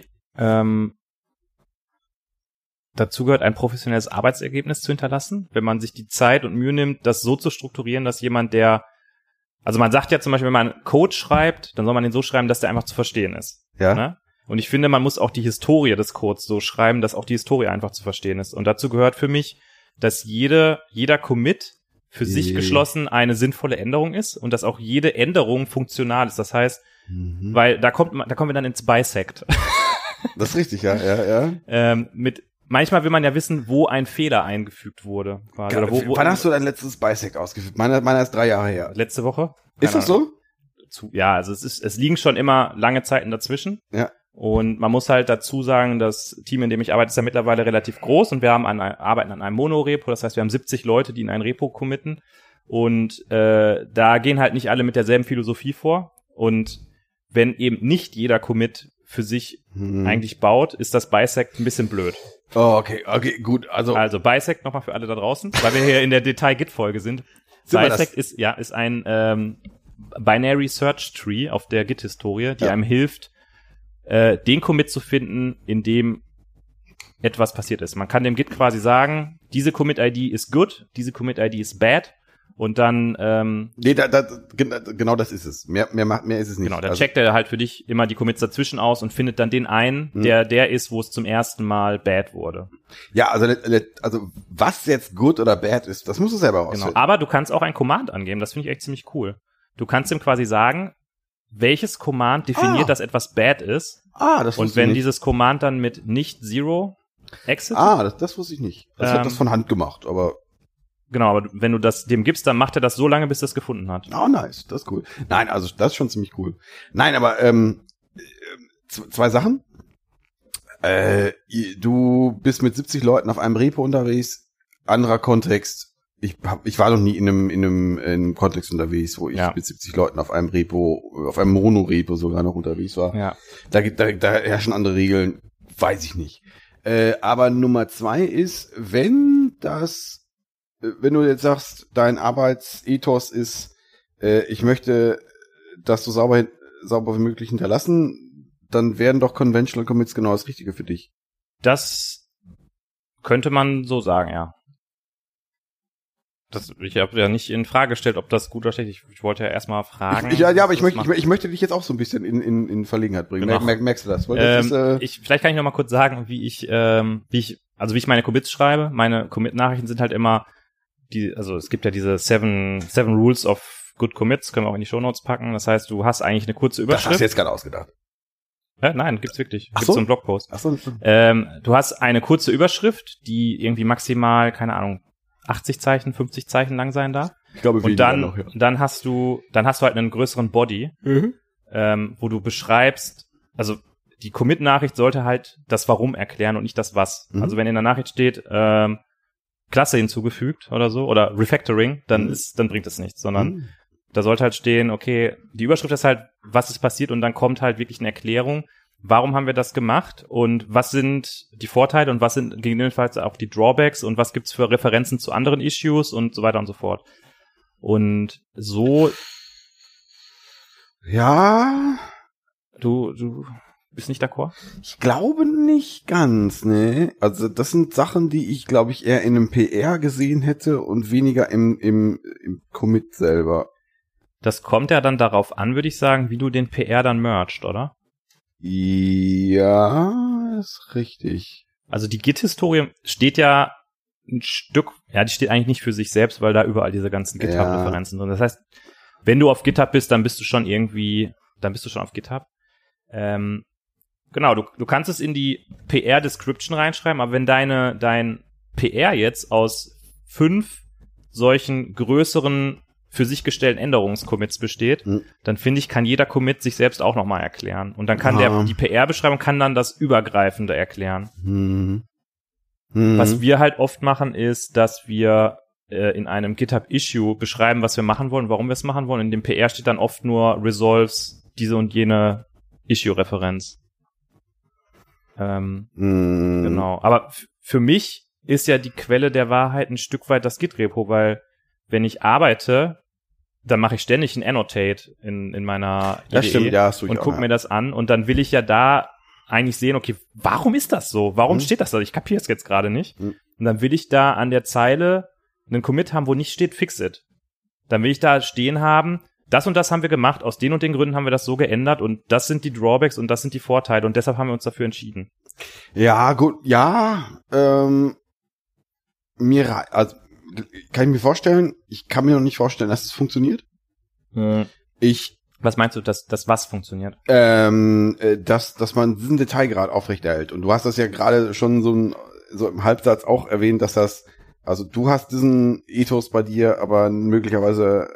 [SPEAKER 1] dazu gehört, ein professionelles Arbeitsergebnis zu hinterlassen, wenn man sich die Zeit und Mühe nimmt, das so zu strukturieren, dass jemand, also man sagt ja zum Beispiel, wenn man Code schreibt, dann soll man den so schreiben, dass der einfach zu verstehen ist.
[SPEAKER 2] Ja.
[SPEAKER 1] Ne? Und ich finde, man muss auch die Historie des Codes so schreiben, dass auch die Historie einfach zu verstehen ist. Und dazu gehört für mich, dass jeder Commit für sich geschlossen eine sinnvolle Änderung ist und dass auch jede Änderung funktional ist. Das heißt, weil da kommen wir dann ins Bisect.
[SPEAKER 2] Das ist richtig, ja.
[SPEAKER 1] Manchmal will man ja wissen, wo ein Fehler eingefügt wurde. Quasi. Oder
[SPEAKER 2] wann hast du dein letztes Bisect ausgeführt? Meiner ist 3 Jahre her.
[SPEAKER 1] Letzte Woche.
[SPEAKER 2] Ist das so?
[SPEAKER 1] Ja, also es liegen schon immer lange Zeiten dazwischen.
[SPEAKER 2] Ja.
[SPEAKER 1] Und man muss halt dazu sagen, das Team, in dem ich arbeite, ist ja mittlerweile relativ groß und wir arbeiten an einem Monorepo. Das heißt, wir haben 70 Leute, die in ein Repo committen. Und da gehen halt nicht alle mit derselben Philosophie vor. Und wenn eben nicht jeder Commit für sich eigentlich baut, ist das Bisect ein bisschen blöd.
[SPEAKER 2] Oh, okay, gut. Also
[SPEAKER 1] Bisect nochmal für alle da draußen, weil wir hier in der Detail-Git-Folge sind. Bisect ist ein Binary Search Tree auf der Git-Historie, die einem hilft, den Commit zu finden, in dem etwas passiert ist. Man kann dem Git quasi sagen, diese Commit-ID ist good, diese Commit-ID ist bad und dann
[SPEAKER 2] genau das ist es. Mehr ist es nicht.
[SPEAKER 1] Genau, dann checkt er halt für dich immer die Commits dazwischen aus und findet dann den einen, der ist, wo es zum ersten Mal bad wurde.
[SPEAKER 2] Ja, also was jetzt good oder bad ist, das musst du selber ausfinden.
[SPEAKER 1] Genau, aber du kannst auch ein Command angeben, das finde ich echt ziemlich cool. Du kannst ihm quasi sagen, welches Command definiert, dass etwas bad ist.
[SPEAKER 2] Das
[SPEAKER 1] und wenn dieses Command dann mit nicht zero exit.
[SPEAKER 2] Das wusste ich nicht. Das hat das von Hand gemacht, aber.
[SPEAKER 1] Genau, aber wenn du das dem gibst, dann macht er das so lange, bis er es gefunden hat.
[SPEAKER 2] Oh, nice, das ist cool. Nein, also das ist schon ziemlich cool. Nein, aber 2 Sachen. Du bist mit 70 Leuten auf einem Repo unterwegs, anderer Kontext. Ich war noch nie in einem Kontext unterwegs, wo ich mit 70 Leuten auf einem Repo, auf einem Mono-Repo sogar noch unterwegs war.
[SPEAKER 1] Ja.
[SPEAKER 2] Da herrschen andere Regeln, weiß ich nicht. Aber Nummer 2 ist, wenn du jetzt sagst, dein Arbeitsethos ist, ich möchte das so sauber wie möglich hinterlassen, dann werden doch Conventional Commits genau das Richtige für dich.
[SPEAKER 1] Das könnte man so sagen, ja. Ich habe ja nicht in Frage gestellt, ob das gut oder schlecht ist. Ich wollte ja erstmal fragen.
[SPEAKER 2] Aber ich möchte dich jetzt auch so ein bisschen in Verlegenheit bringen.
[SPEAKER 1] Genau.
[SPEAKER 2] Merkst du das?
[SPEAKER 1] Vielleicht kann ich noch mal kurz sagen, wie ich meine Commits schreibe. Meine Commit-Nachrichten sind halt immer es gibt ja diese 7 Rules of Good Commits, können wir auch in die Shownotes packen. Das heißt, du hast eigentlich eine kurze Überschrift.
[SPEAKER 2] Das hast du jetzt gerade ausgedacht.
[SPEAKER 1] Nein, gibt's wirklich.
[SPEAKER 2] Ach
[SPEAKER 1] gibt's
[SPEAKER 2] so?
[SPEAKER 1] so einen Blogpost.
[SPEAKER 2] Ach so.
[SPEAKER 1] Du hast eine kurze Überschrift, die irgendwie maximal, keine Ahnung, 80 Zeichen, 50 Zeichen lang sein darf.
[SPEAKER 2] Ich glaube,
[SPEAKER 1] und dann hast du halt einen größeren Body, wo du beschreibst, also die Commit-Nachricht sollte halt das Warum erklären und nicht das Was. Also wenn in der Nachricht steht, Klasse hinzugefügt oder so, oder Refactoring, dann bringt das nichts, sondern da sollte halt stehen, okay, die Überschrift ist halt, was ist passiert, und dann kommt halt wirklich eine Erklärung, warum haben wir das gemacht und was sind die Vorteile und was sind gegebenenfalls auch die Drawbacks und was gibt's für Referenzen zu anderen Issues und so weiter und so fort. Und so...
[SPEAKER 2] Ja...
[SPEAKER 1] Du bist nicht d'accord?
[SPEAKER 2] Ich glaube nicht ganz, ne. Also das sind Sachen, die ich, glaube ich, eher in einem PR gesehen hätte und weniger im Commit selber.
[SPEAKER 1] Das kommt ja dann darauf an, würde ich sagen, wie du den PR dann merged, oder?
[SPEAKER 2] Ja, ist richtig.
[SPEAKER 1] Also die Git-Historie steht ja ein Stück, die steht eigentlich nicht für sich selbst, weil da überall diese ganzen GitHub-Referenzen sind. Das heißt, wenn du auf GitHub bist, dann bist du schon auf GitHub. Genau, du kannst es in die PR-Description reinschreiben, aber wenn dein PR jetzt aus 5 solchen größeren für sich gestellten Änderungscommits besteht, dann finde ich, kann jeder Commit sich selbst auch nochmal erklären. Und dann kann die PR-Beschreibung kann dann das Übergreifende erklären. Was wir halt oft machen, ist, dass wir in einem GitHub-Issue beschreiben, was wir machen wollen, warum wir es machen wollen. In dem PR steht dann oft nur Resolves diese und jene Issue-Referenz. Genau. Aber für mich ist ja die Quelle der Wahrheit ein Stück weit das Git-Repo, weil wenn ich arbeite, dann mache ich ständig ein Annotate in meiner IDE.
[SPEAKER 2] Das stimmt, ja,
[SPEAKER 1] und gucke mir das an und dann will ich ja da eigentlich sehen, okay, warum ist das so? Warum steht das da? Ich kapiere es jetzt gerade nicht. Und dann will ich da an der Zeile einen Commit haben, wo nicht steht Fix it. Dann will ich da stehen haben, das und das haben wir gemacht, aus den und den Gründen haben wir das so geändert und das sind die Drawbacks und das sind die Vorteile und deshalb haben wir uns dafür entschieden.
[SPEAKER 2] Ja, gut, ja, also kann ich mir vorstellen, ich kann mir noch nicht vorstellen, dass es funktioniert.
[SPEAKER 1] Was meinst du, dass was funktioniert?
[SPEAKER 2] Dass man diesen Detailgrad aufrechterhält. Und du hast das ja gerade schon so im Halbsatz auch erwähnt, dass also du hast diesen Ethos bei dir, aber möglicherweise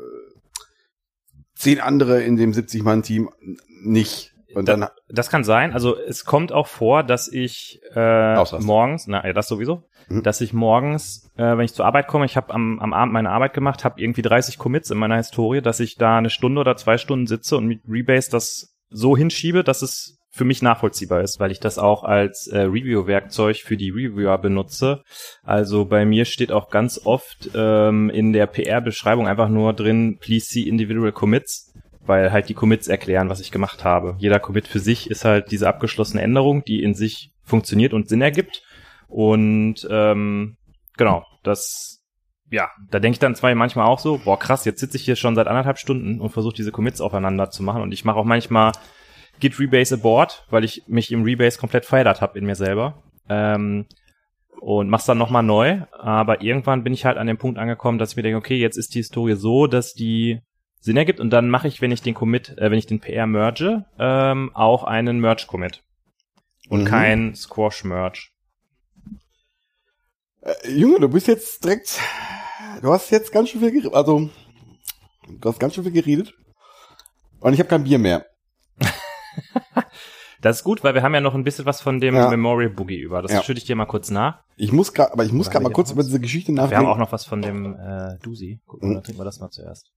[SPEAKER 2] 10 andere in dem 70-Mann-Team nicht. Und dann
[SPEAKER 1] das kann sein. Also es kommt auch vor, dass ich morgens, das sowieso, dass ich morgens, wenn ich zur Arbeit komme, ich habe am Abend meine Arbeit gemacht, habe irgendwie 30 Commits in meiner Historie, dass ich da 1 Stunde oder 2 Stunden sitze und mit Rebase das so hinschiebe, dass es für mich nachvollziehbar ist, weil ich das auch als Review-Werkzeug für die Reviewer benutze. Also bei mir steht auch ganz oft in der PR-Beschreibung einfach nur drin, please see individual commits, weil halt die Commits erklären, was ich gemacht habe. Jeder Commit für sich ist halt diese abgeschlossene Änderung, die in sich funktioniert und Sinn ergibt. Und genau, da denke ich dann zwar manchmal auch so, boah krass, jetzt sitze ich hier schon seit 1,5 Stunden und versuche diese Commits aufeinander zu machen. Und ich mache auch manchmal Git Rebase Abort, weil ich mich im Rebase komplett verändert habe in mir selber. Und mach's dann nochmal neu. Aber irgendwann bin ich halt an dem Punkt angekommen, dass ich mir denke, okay, jetzt ist die Historie so, dass die Sinn ergibt. Und dann mache ich, wenn ich den PR merge, auch einen Merge-Commit. Und kein Squash-Merge.
[SPEAKER 2] Junge, du hast jetzt ganz schön viel geredet. Also, du hast ganz schön viel geredet. Und ich habe kein Bier mehr.
[SPEAKER 1] Das ist gut, weil wir haben ja noch ein bisschen was von dem Memorial Boogie über. Das schütte ich dir mal kurz nach.
[SPEAKER 2] Ich muss gerade mal kurz über diese Geschichte nachdenken.
[SPEAKER 1] Wir haben auch noch was von dem Dusi. Guck mal, dann trinken wir das mal zuerst.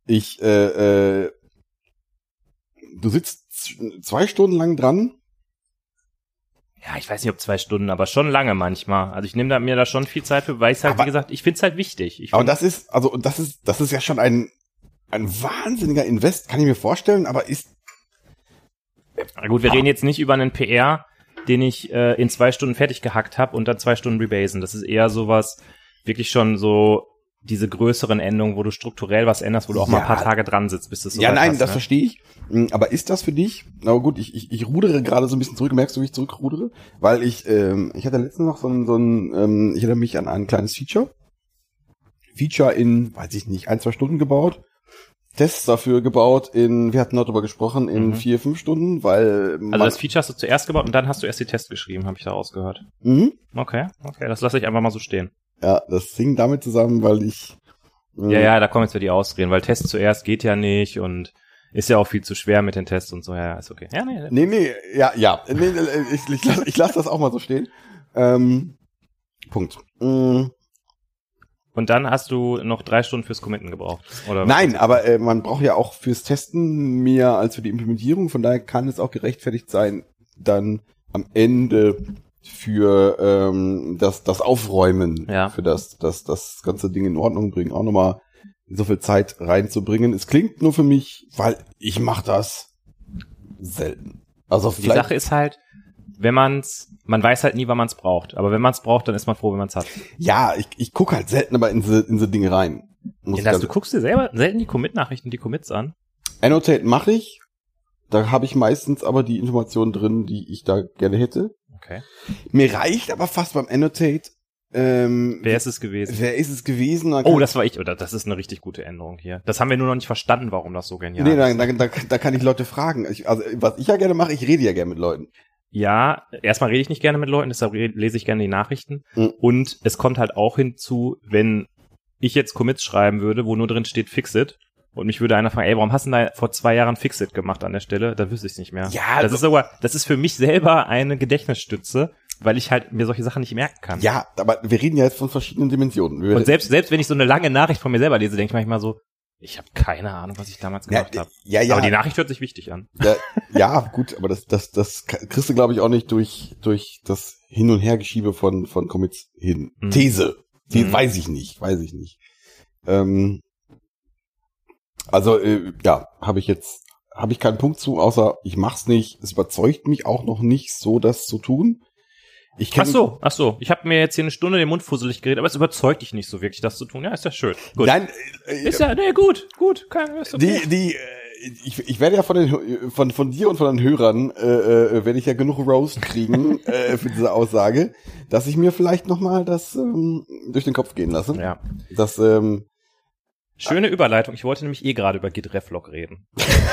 [SPEAKER 2] Du sitzt 2 Stunden lang dran.
[SPEAKER 1] Ja, ich weiß nicht, ob 2 Stunden, aber schon lange manchmal. Also ich nehme mir da schon viel Zeit für, weil ich halt, wie gesagt, ich finde es halt wichtig.
[SPEAKER 2] Das ist ja schon ein wahnsinniger Invest, kann ich mir vorstellen, aber ist...
[SPEAKER 1] Na gut, wir reden jetzt nicht über einen PR, den ich in 2 Stunden fertig gehackt habe und dann 2 Stunden rebasen. Das ist eher sowas, wirklich schon so diese größeren Endungen, wo du strukturell was änderst, wo du auch mal ein paar Tage dran sitzt, bis das so
[SPEAKER 2] nein, das verstehe ich. Aber ist das für dich? Aber gut, ich rudere gerade so ein bisschen zurück. Merkst du, wie ich zurückrudere? Weil ich hatte letztens noch ich erinnere mich an ein kleines Feature in, weiß ich nicht, 1-2 Stunden gebaut. Tests dafür gebaut wir hatten noch drüber gesprochen, in 4-5 Stunden, weil...
[SPEAKER 1] Also das Feature hast du zuerst gebaut und dann hast du erst die Tests geschrieben, habe ich daraus gehört. Okay, das lasse ich einfach mal so stehen.
[SPEAKER 2] Ja, das hing damit zusammen, weil ich...
[SPEAKER 1] Ja, da kommen jetzt wieder die Ausreden, weil Tests zuerst geht ja nicht und ist ja auch viel zu schwer mit den Tests und so, ja, ist okay. Ja, ich lasse das auch mal so stehen.
[SPEAKER 2] Punkt.
[SPEAKER 1] Und dann hast du noch 3 Stunden fürs Committen gebraucht, oder?
[SPEAKER 2] Nein, aber man braucht ja auch fürs Testen mehr als für die Implementierung, von daher kann es auch gerechtfertigt sein, dann am Ende für das Aufräumen, für das ganze Ding in Ordnung bringen, auch nochmal so viel Zeit reinzubringen. Es klingt nur für mich, weil ich mache das selten. Also
[SPEAKER 1] die Sache ist halt, man weiß halt nie, wann man es braucht. Aber wenn man es braucht, dann ist man froh, wenn man es hat.
[SPEAKER 2] Ja, ich gucke halt selten aber in so Dinge rein.
[SPEAKER 1] Du guckst dir selber selten die Commit-Nachrichten, die Commits an?
[SPEAKER 2] Annotate mache ich. Da habe ich meistens aber die Informationen drin, die ich da gerne hätte.
[SPEAKER 1] Okay.
[SPEAKER 2] Mir reicht aber fast beim Annotate.
[SPEAKER 1] Wer ist es gewesen?
[SPEAKER 2] Oh,
[SPEAKER 1] das war ich. Oder das ist eine richtig gute Änderung hier. Das haben wir nur noch nicht verstanden, warum das so genial ist.
[SPEAKER 2] Nee, da kann ich Leute fragen. Was ich ja gerne mache, ich rede ja gerne mit Leuten.
[SPEAKER 1] Ja, erstmal rede ich nicht gerne mit Leuten, deshalb lese ich gerne die Nachrichten. Und es kommt halt auch hinzu, wenn ich jetzt Commits schreiben würde, wo nur drin steht Fixit, und mich würde einer fragen, warum hast du denn da vor 2 Jahren Fixit gemacht an der Stelle? Dann wüsste ich es nicht mehr.
[SPEAKER 2] Ja,
[SPEAKER 1] das ist für mich selber eine Gedächtnisstütze, weil ich halt mir solche Sachen nicht merken kann.
[SPEAKER 2] Ja, aber wir reden ja jetzt von verschiedenen Dimensionen.
[SPEAKER 1] Und selbst wenn ich so eine lange Nachricht von mir selber lese, denke ich manchmal so, ich habe keine Ahnung, was ich damals gemacht habe.
[SPEAKER 2] Ja.
[SPEAKER 1] Aber die Nachricht hört sich wichtig an.
[SPEAKER 2] Ja, gut, aber das kriegst du, glaube ich, auch nicht durch das Hin- und Hergeschiebe von Commits hin. These. Die weiß ich nicht. Habe ich keinen Punkt zu, außer ich mach's nicht. Es überzeugt mich auch noch nicht so, das zu tun. Ach so. Ich habe mir jetzt hier 1 Stunde den Mund fusselig geredet, aber es überzeugt dich nicht so wirklich, das zu tun. Ja, ist ja schön. Gut. Nein,
[SPEAKER 1] gut.
[SPEAKER 2] Ich werde ja von dir und von den Hörern werde ich ja genug Roast kriegen für diese Aussage, dass ich mir vielleicht nochmal das durch den Kopf gehen lasse.
[SPEAKER 1] Ja.
[SPEAKER 2] Das
[SPEAKER 1] schöne Überleitung. Ich wollte nämlich gerade über Git Reflog reden.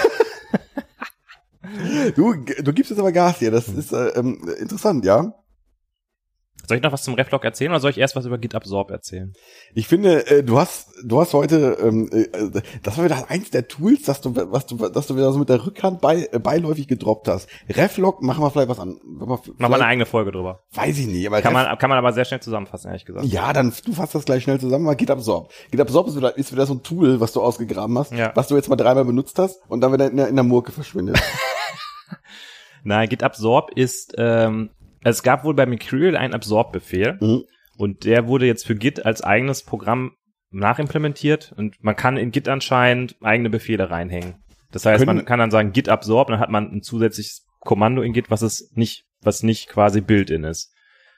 [SPEAKER 2] Du gibst jetzt aber Gas hier. Das ist interessant, ja.
[SPEAKER 1] Soll ich noch was zum Reflog erzählen oder soll ich erst was über Git Absorb erzählen?
[SPEAKER 2] Ich finde, du hast heute, das war wieder eins der Tools, dass du wieder so mit der Rückhand beiläufig gedroppt hast. Reflog, machen wir vielleicht was an.
[SPEAKER 1] Machen wir eine eigene Folge drüber.
[SPEAKER 2] Weiß ich nicht, aber
[SPEAKER 1] kann man aber sehr schnell zusammenfassen, ehrlich gesagt.
[SPEAKER 2] Ja, dann du fasst das gleich schnell zusammen. Mal Git Absorb. Git Absorb ist wieder so ein Tool, was du ausgegraben hast, was du jetzt mal 3-mal benutzt hast und dann wieder in der Murke verschwindet.
[SPEAKER 1] Nein, Git Absorb ist es gab wohl bei Mercurial einen Absorb-Befehl und der wurde jetzt für Git als eigenes Programm nachimplementiert und man kann in Git anscheinend eigene Befehle reinhängen. Das heißt, man kann dann sagen Git Absorb, dann hat man ein zusätzliches Kommando in Git, was nicht quasi Built-in ist.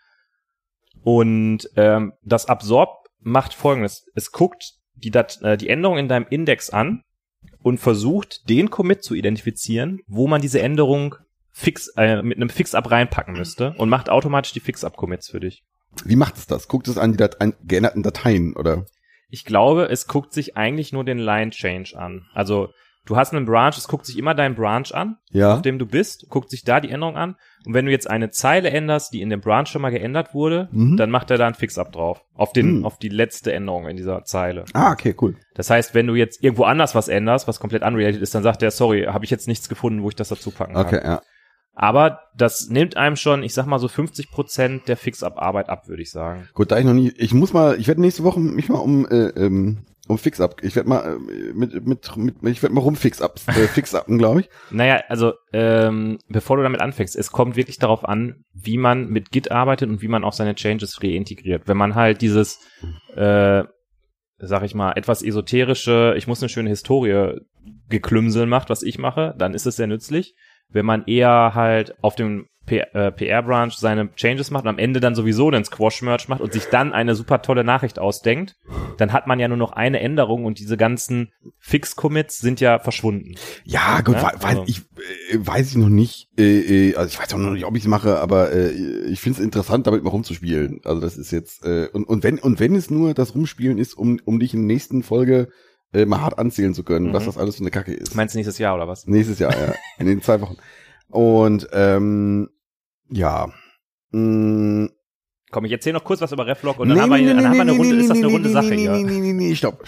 [SPEAKER 1] Und das Absorb macht Folgendes. Es guckt die Änderung in deinem Index an und versucht, den Commit zu identifizieren, wo man diese Änderung mit einem Fix-Up reinpacken müsste und macht automatisch die Fix-Up-Commits für dich.
[SPEAKER 2] Wie macht es das? Guckt es an die geänderten Dateien, oder?
[SPEAKER 1] Ich glaube, es guckt sich eigentlich nur den Line-Change an. Also, du hast einen Branch, es guckt sich immer deinen Branch an, auf dem du bist, guckt sich da die Änderung an und wenn du jetzt eine Zeile änderst, die in dem Branch schon mal geändert wurde, dann macht er da ein Fix-Up drauf. Auf die letzte Änderung in dieser Zeile.
[SPEAKER 2] Ah, okay, cool.
[SPEAKER 1] Das heißt, wenn du jetzt irgendwo anders was änderst, was komplett unrelated ist, dann sagt er, sorry, habe ich jetzt nichts gefunden, wo ich das dazu packen kann.
[SPEAKER 2] Okay, ja.
[SPEAKER 1] Aber das nimmt einem schon, ich sag mal so 50% der Fix-Up-Arbeit ab, würde ich sagen.
[SPEAKER 2] Gut, da ich ich werde nächste Woche mich mal um Fix-Up, ich werde mal ich werde mal Fix-Uppen, glaube ich.
[SPEAKER 1] Naja, also bevor du damit anfängst, es kommt wirklich darauf an, wie man mit Git arbeitet und wie man auch seine Changes reintegriert. Wenn man halt dieses, sag ich mal, etwas esoterische, ich muss eine schöne Historie geklümseln macht, was ich mache, dann ist es sehr nützlich. Wenn man eher halt auf dem PR-Branch seine Changes macht und am Ende dann sowieso den Squash-Merge macht und sich dann eine super tolle Nachricht ausdenkt, dann hat man ja nur noch eine Änderung und diese ganzen Fix-Commits sind ja verschwunden.
[SPEAKER 2] Ja, gut, weiß ich noch nicht. Also ich weiß auch noch nicht, ob ich es mache, aber ich finde es interessant, damit mal rumzuspielen. Also das ist jetzt und wenn es nur das Rumspielen ist, um dich in der nächsten Folge mal hart anzählen zu können, was das alles für eine Kacke ist.
[SPEAKER 1] Meinst du nächstes Jahr oder was?
[SPEAKER 2] Nächstes Jahr, ja. In den 2 Wochen. Und ja.
[SPEAKER 1] Komm, ich erzähle noch kurz was über Reflog und dann haben wir eine Runde, ist das eine runde Sache hier?
[SPEAKER 2] Nee, stopp.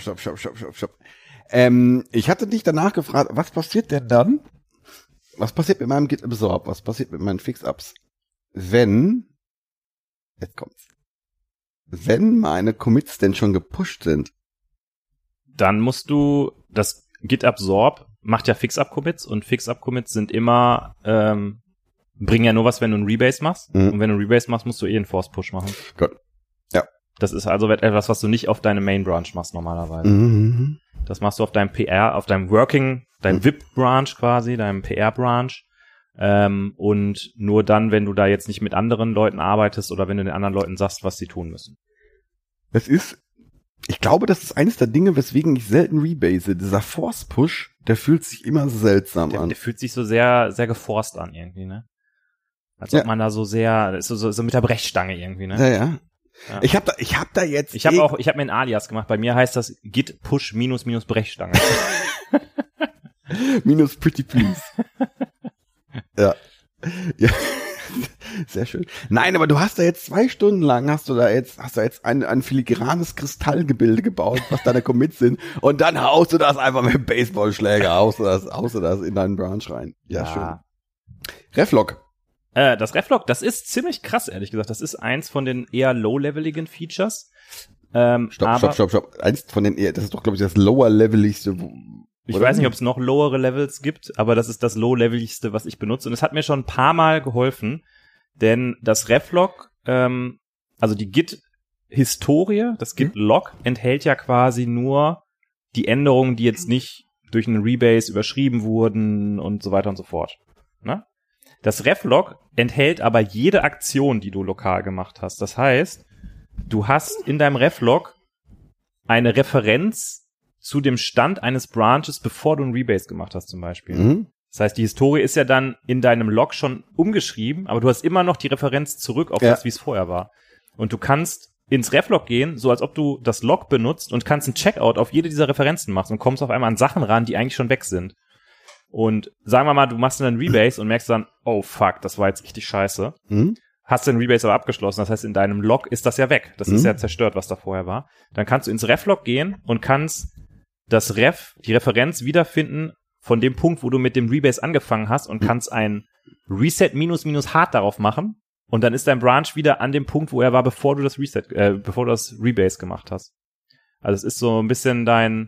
[SPEAKER 2] Ich hatte dich danach gefragt, was passiert denn dann? Was passiert mit meinem Git Absorb? Was passiert mit meinen Fix-Ups? Jetzt kommt's. Wenn meine Commits denn schon gepusht sind,
[SPEAKER 1] dann musst du, das Git Absorb macht ja Fix-Up-Commits und Fix-Up-Commits sind immer, bringen ja nur was, wenn du einen Rebase machst. Und wenn du einen Rebase machst, musst du einen Force-Push machen.
[SPEAKER 2] Gut. Ja.
[SPEAKER 1] Das ist also etwas, was du nicht auf deine Main-Branch machst normalerweise.
[SPEAKER 2] Mhm.
[SPEAKER 1] Das machst du auf deinem PR, auf deinem deinem VIP-Branch quasi, deinem PR-Branch. Und nur dann, wenn du da jetzt nicht mit anderen Leuten arbeitest oder wenn du den anderen Leuten sagst, was sie tun müssen.
[SPEAKER 2] Ich glaube, das ist eines der Dinge, weswegen ich selten rebase. Dieser Force-Push, der fühlt sich immer seltsam an.
[SPEAKER 1] Der fühlt sich so sehr, sehr geforst an irgendwie, ne? Als ob man da so sehr, so mit der Brechstange irgendwie, ne?
[SPEAKER 2] Ja. Ich hab da jetzt.
[SPEAKER 1] Ich habe mir ein Alias gemacht. Bei mir heißt das Git Push minus Brechstange.
[SPEAKER 2] Minus Pretty Please. Ja. Sehr schön. Nein, aber du hast da jetzt 2 Stunden lang hast du jetzt ein filigranes Kristallgebilde gebaut, was deine Commits sind, und dann haust du das einfach mit dem Baseballschläger, haust du das in deinen Branch rein. Ja, schön. Reflog.
[SPEAKER 1] Das Reflog, das ist ziemlich krass, ehrlich gesagt. Das ist eins von den eher low-leveligen Features.
[SPEAKER 2] Stopp. Eins von den eher, das ist doch, glaube ich, das lower-leveligste.
[SPEAKER 1] Ich weiß nicht, ob es noch lowere Levels gibt, aber das ist das low-leveligste, was ich benutze. Und es hat mir schon ein paar Mal geholfen, denn das Reflog, also die Git-Historie, das Git-Log enthält ja quasi nur die Änderungen, die jetzt nicht durch einen Rebase überschrieben wurden und so weiter und so fort. Ne? Das Reflog enthält aber jede Aktion, die du lokal gemacht hast. Das heißt, du hast in deinem Reflog eine Referenz zu dem Stand eines Branches, bevor du einen Rebase gemacht hast zum Beispiel. Mhm. Das heißt, die Historie ist ja dann in deinem Log schon umgeschrieben, aber du hast immer noch die Referenz zurück auf das, wie es vorher war. Und du kannst ins Reflog gehen, so als ob du das Log benutzt und kannst einen Checkout auf jede dieser Referenzen machen und kommst auf einmal an Sachen ran, die eigentlich schon weg sind. Und sagen wir mal, du machst dann einen Rebase und merkst dann, oh fuck, das war jetzt richtig scheiße. Mhm. Hast den Rebase aber abgeschlossen, das heißt, in deinem Log ist das ja weg. Das ist ja zerstört, was da vorher war. Dann kannst du ins Reflog gehen und kannst die Referenz wiederfinden von dem Punkt, wo du mit dem Rebase angefangen hast und kannst ein Reset minus hard darauf machen und dann ist dein Branch wieder an dem Punkt, wo er war, bevor du das Rebase gemacht hast. Also es ist so ein bisschen dein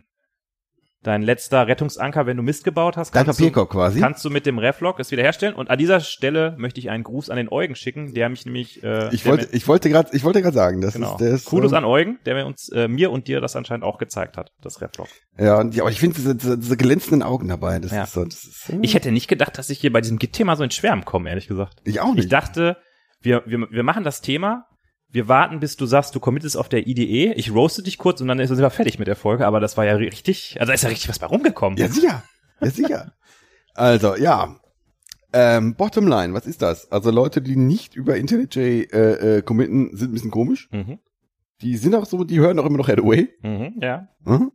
[SPEAKER 1] letzter Rettungsanker, wenn du Mist gebaut hast.
[SPEAKER 2] Dein Papierkorb quasi.
[SPEAKER 1] Kannst du mit dem Reflog es wiederherstellen. Und an dieser Stelle möchte ich einen Gruß an den Eugen schicken, der mich nämlich...
[SPEAKER 2] Ich wollte gerade sagen, das
[SPEAKER 1] genau.
[SPEAKER 2] ist der
[SPEAKER 1] Kudos an Eugen, der mir und dir das anscheinend auch gezeigt hat, das Reflog.
[SPEAKER 2] Ja, aber ich finde diese glänzenden Augen dabei. Das ist so.
[SPEAKER 1] Ich hätte nicht gedacht, dass ich hier bei diesem Git-Thema so ins Schwärmen komme, ehrlich gesagt.
[SPEAKER 2] Ich auch nicht.
[SPEAKER 1] Ich dachte, wir machen das Thema... Wir warten, bis du sagst, du committest auf der IDE. Ich roaste dich kurz und dann sind wir fertig mit der Folge. Aber das war ja richtig, also da ist ja richtig was bei rumgekommen.
[SPEAKER 2] Ja, sicher. Also, ja. Bottomline, was ist das? Also Leute, die nicht über IntelliJ committen, sind ein bisschen komisch. Mhm. Die sind auch so, die hören auch immer noch Headway.
[SPEAKER 1] Mhm, ja.
[SPEAKER 2] Mhm.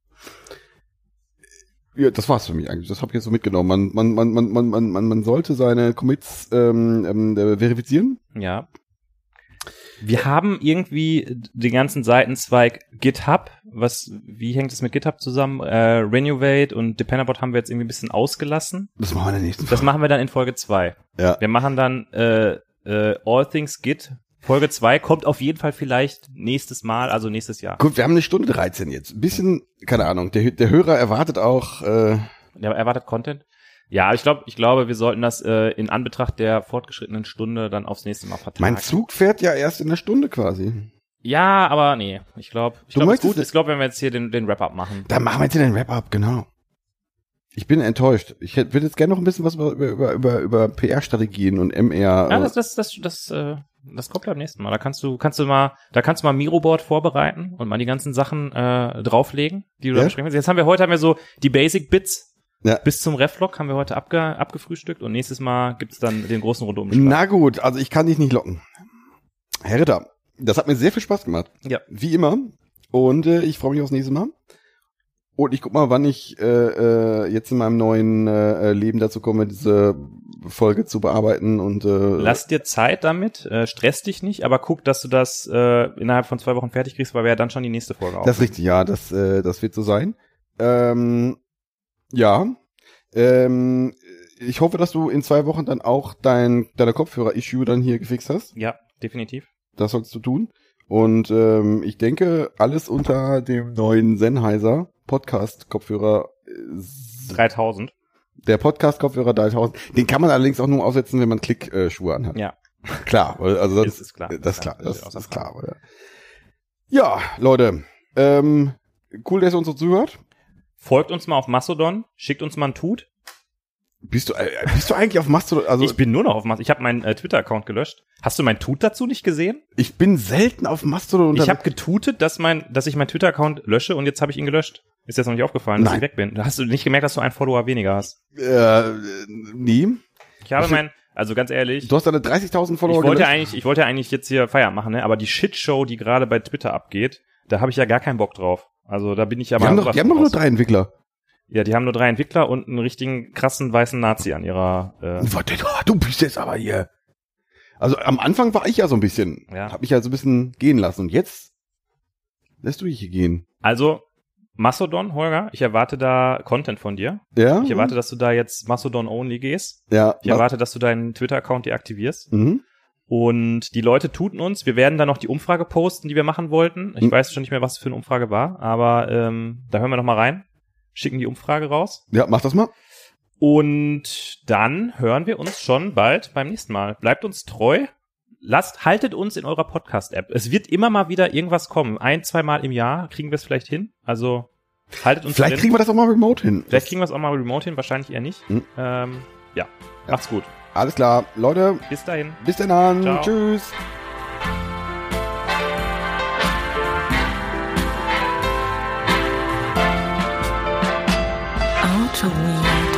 [SPEAKER 2] Ja, das war's für mich eigentlich. Das habe ich jetzt so mitgenommen. Man sollte seine Commits verifizieren.
[SPEAKER 1] Ja. Wir haben irgendwie den ganzen Seitenzweig GitHub. Wie hängt es mit GitHub zusammen? Renovate und Dependabot haben wir jetzt irgendwie ein bisschen ausgelassen.
[SPEAKER 2] Das machen wir in der nächsten Folge.
[SPEAKER 1] Das machen wir dann in Folge 2.
[SPEAKER 2] Ja.
[SPEAKER 1] Wir machen dann All Things Git. Folge 2 kommt auf jeden Fall vielleicht nächstes Mal, also nächstes Jahr.
[SPEAKER 2] Gut, wir haben 1:13 jetzt. Ein bisschen, keine Ahnung, der Hörer erwartet auch...
[SPEAKER 1] Der erwartet Content. Ja, ich glaube, wir sollten das in Anbetracht der fortgeschrittenen Stunde dann aufs nächste Mal vertagen.
[SPEAKER 2] Mein Zug fährt ja erst in einer Stunde quasi.
[SPEAKER 1] Ja, aber nee, ich glaube, es ist gut. Ich glaube, wenn wir jetzt hier den Wrap-Up machen.
[SPEAKER 2] Dann machen wir jetzt hier den Wrap-Up, genau. Ich bin enttäuscht. Ich würde jetzt gerne noch ein bisschen was über PR-Strategien und MR.
[SPEAKER 1] Ja, das kommt beim nächsten Mal. Da kannst du mal Miroboard vorbereiten und mal die ganzen Sachen drauflegen, die du da besprechen willst. Jetzt haben wir so die Basic Bits. Ja. Bis zum Reflog haben wir heute abgefrühstückt und nächstes Mal gibt's dann den großen Rundumschlag.
[SPEAKER 2] Na gut, also ich kann dich nicht locken. Herr Ritter, das hat mir sehr viel Spaß gemacht.
[SPEAKER 1] Ja.
[SPEAKER 2] Wie immer. Und ich freue mich aufs nächste Mal. Und ich guck mal, wann ich jetzt in meinem neuen Leben dazu komme, diese Folge zu bearbeiten. Und
[SPEAKER 1] lass dir Zeit damit, stress dich nicht, aber guck, dass du das innerhalb von 2 Wochen fertig kriegst, weil wir ja dann schon die nächste Folge aufnehmen.
[SPEAKER 2] Das ist richtig, ja, das wird so sein. Ja, ich hoffe, dass du in 2 Wochen dann auch deine Kopfhörer-Issue dann hier gefixt hast.
[SPEAKER 1] Ja, definitiv.
[SPEAKER 2] Das sollst du tun. Und ich denke, alles unter dem neuen Sennheiser Podcast-Kopfhörer
[SPEAKER 1] 3000.
[SPEAKER 2] Der Podcast-Kopfhörer 3000. Den kann man allerdings auch nur aufsetzen, wenn man Klick-Schuhe anhat.
[SPEAKER 1] Ja.
[SPEAKER 2] Klar, also das ist klar. Das ist klar. Ja, Leute, cool, dass ihr uns so zuhört.
[SPEAKER 1] Folgt uns mal auf Mastodon, schickt uns mal einen Tut.
[SPEAKER 2] Bist du eigentlich auf Mastodon? Also
[SPEAKER 1] ich bin nur noch auf Mastodon. Ich habe meinen Twitter-Account gelöscht. Hast du meinen Tut dazu nicht gesehen?
[SPEAKER 2] Ich bin selten auf Mastodon unterwegs.
[SPEAKER 1] Ich habe getutet, dass ich meinen Twitter-Account lösche und jetzt habe ich ihn gelöscht. Ist dir das noch nicht aufgefallen, dass ich weg bin? Hast du nicht gemerkt, dass du einen Follower weniger hast?
[SPEAKER 2] Nie.
[SPEAKER 1] Ich habe also ganz ehrlich.
[SPEAKER 2] Du hast deine 30.000 Follower
[SPEAKER 1] Ich wollte eigentlich jetzt hier Feierabend machen, ne? Aber die Shitshow, die gerade bei Twitter abgeht, da habe ich ja gar keinen Bock drauf. Also da bin ich aber...
[SPEAKER 2] Die haben doch nur 3 Entwickler.
[SPEAKER 1] Ja, die haben nur 3 Entwickler und einen richtigen krassen weißen Nazi an ihrer...
[SPEAKER 2] Du bist jetzt aber hier... Also am Anfang war ich ja so ein bisschen...
[SPEAKER 1] Ja.
[SPEAKER 2] Hab mich ja so ein bisschen gehen lassen. Und jetzt lässt du dich hier gehen.
[SPEAKER 1] Also Mastodon, Holger, ich erwarte da Content von dir.
[SPEAKER 2] Ja?
[SPEAKER 1] Ich erwarte, dass du da jetzt Mastodon-only gehst.
[SPEAKER 2] Ja.
[SPEAKER 1] Ich erwarte, dass du deinen Twitter-Account deaktivierst.
[SPEAKER 2] Mhm.
[SPEAKER 1] Und die Leute tuten uns. Wir werden dann noch die Umfrage posten, die wir machen wollten. Ich weiß schon nicht mehr, was es für eine Umfrage war, aber da hören wir noch mal rein. Schicken die Umfrage raus.
[SPEAKER 2] Ja, mach das mal.
[SPEAKER 1] Und dann hören wir uns schon bald beim nächsten Mal. Bleibt uns treu. Haltet uns in eurer Podcast-App. Es wird immer mal wieder irgendwas kommen. 1-2 Mal im Jahr kriegen wir es vielleicht hin. Also haltet uns
[SPEAKER 2] Vielleicht kriegen wir das auch mal remote hin.
[SPEAKER 1] Vielleicht kriegen wir es auch mal remote hin. Wahrscheinlich eher nicht. Ja, macht's gut.
[SPEAKER 2] Alles klar. Leute.
[SPEAKER 1] Bis dahin.
[SPEAKER 2] Bis dann.
[SPEAKER 1] Ciao.
[SPEAKER 2] Tschüss.
[SPEAKER 3] Auto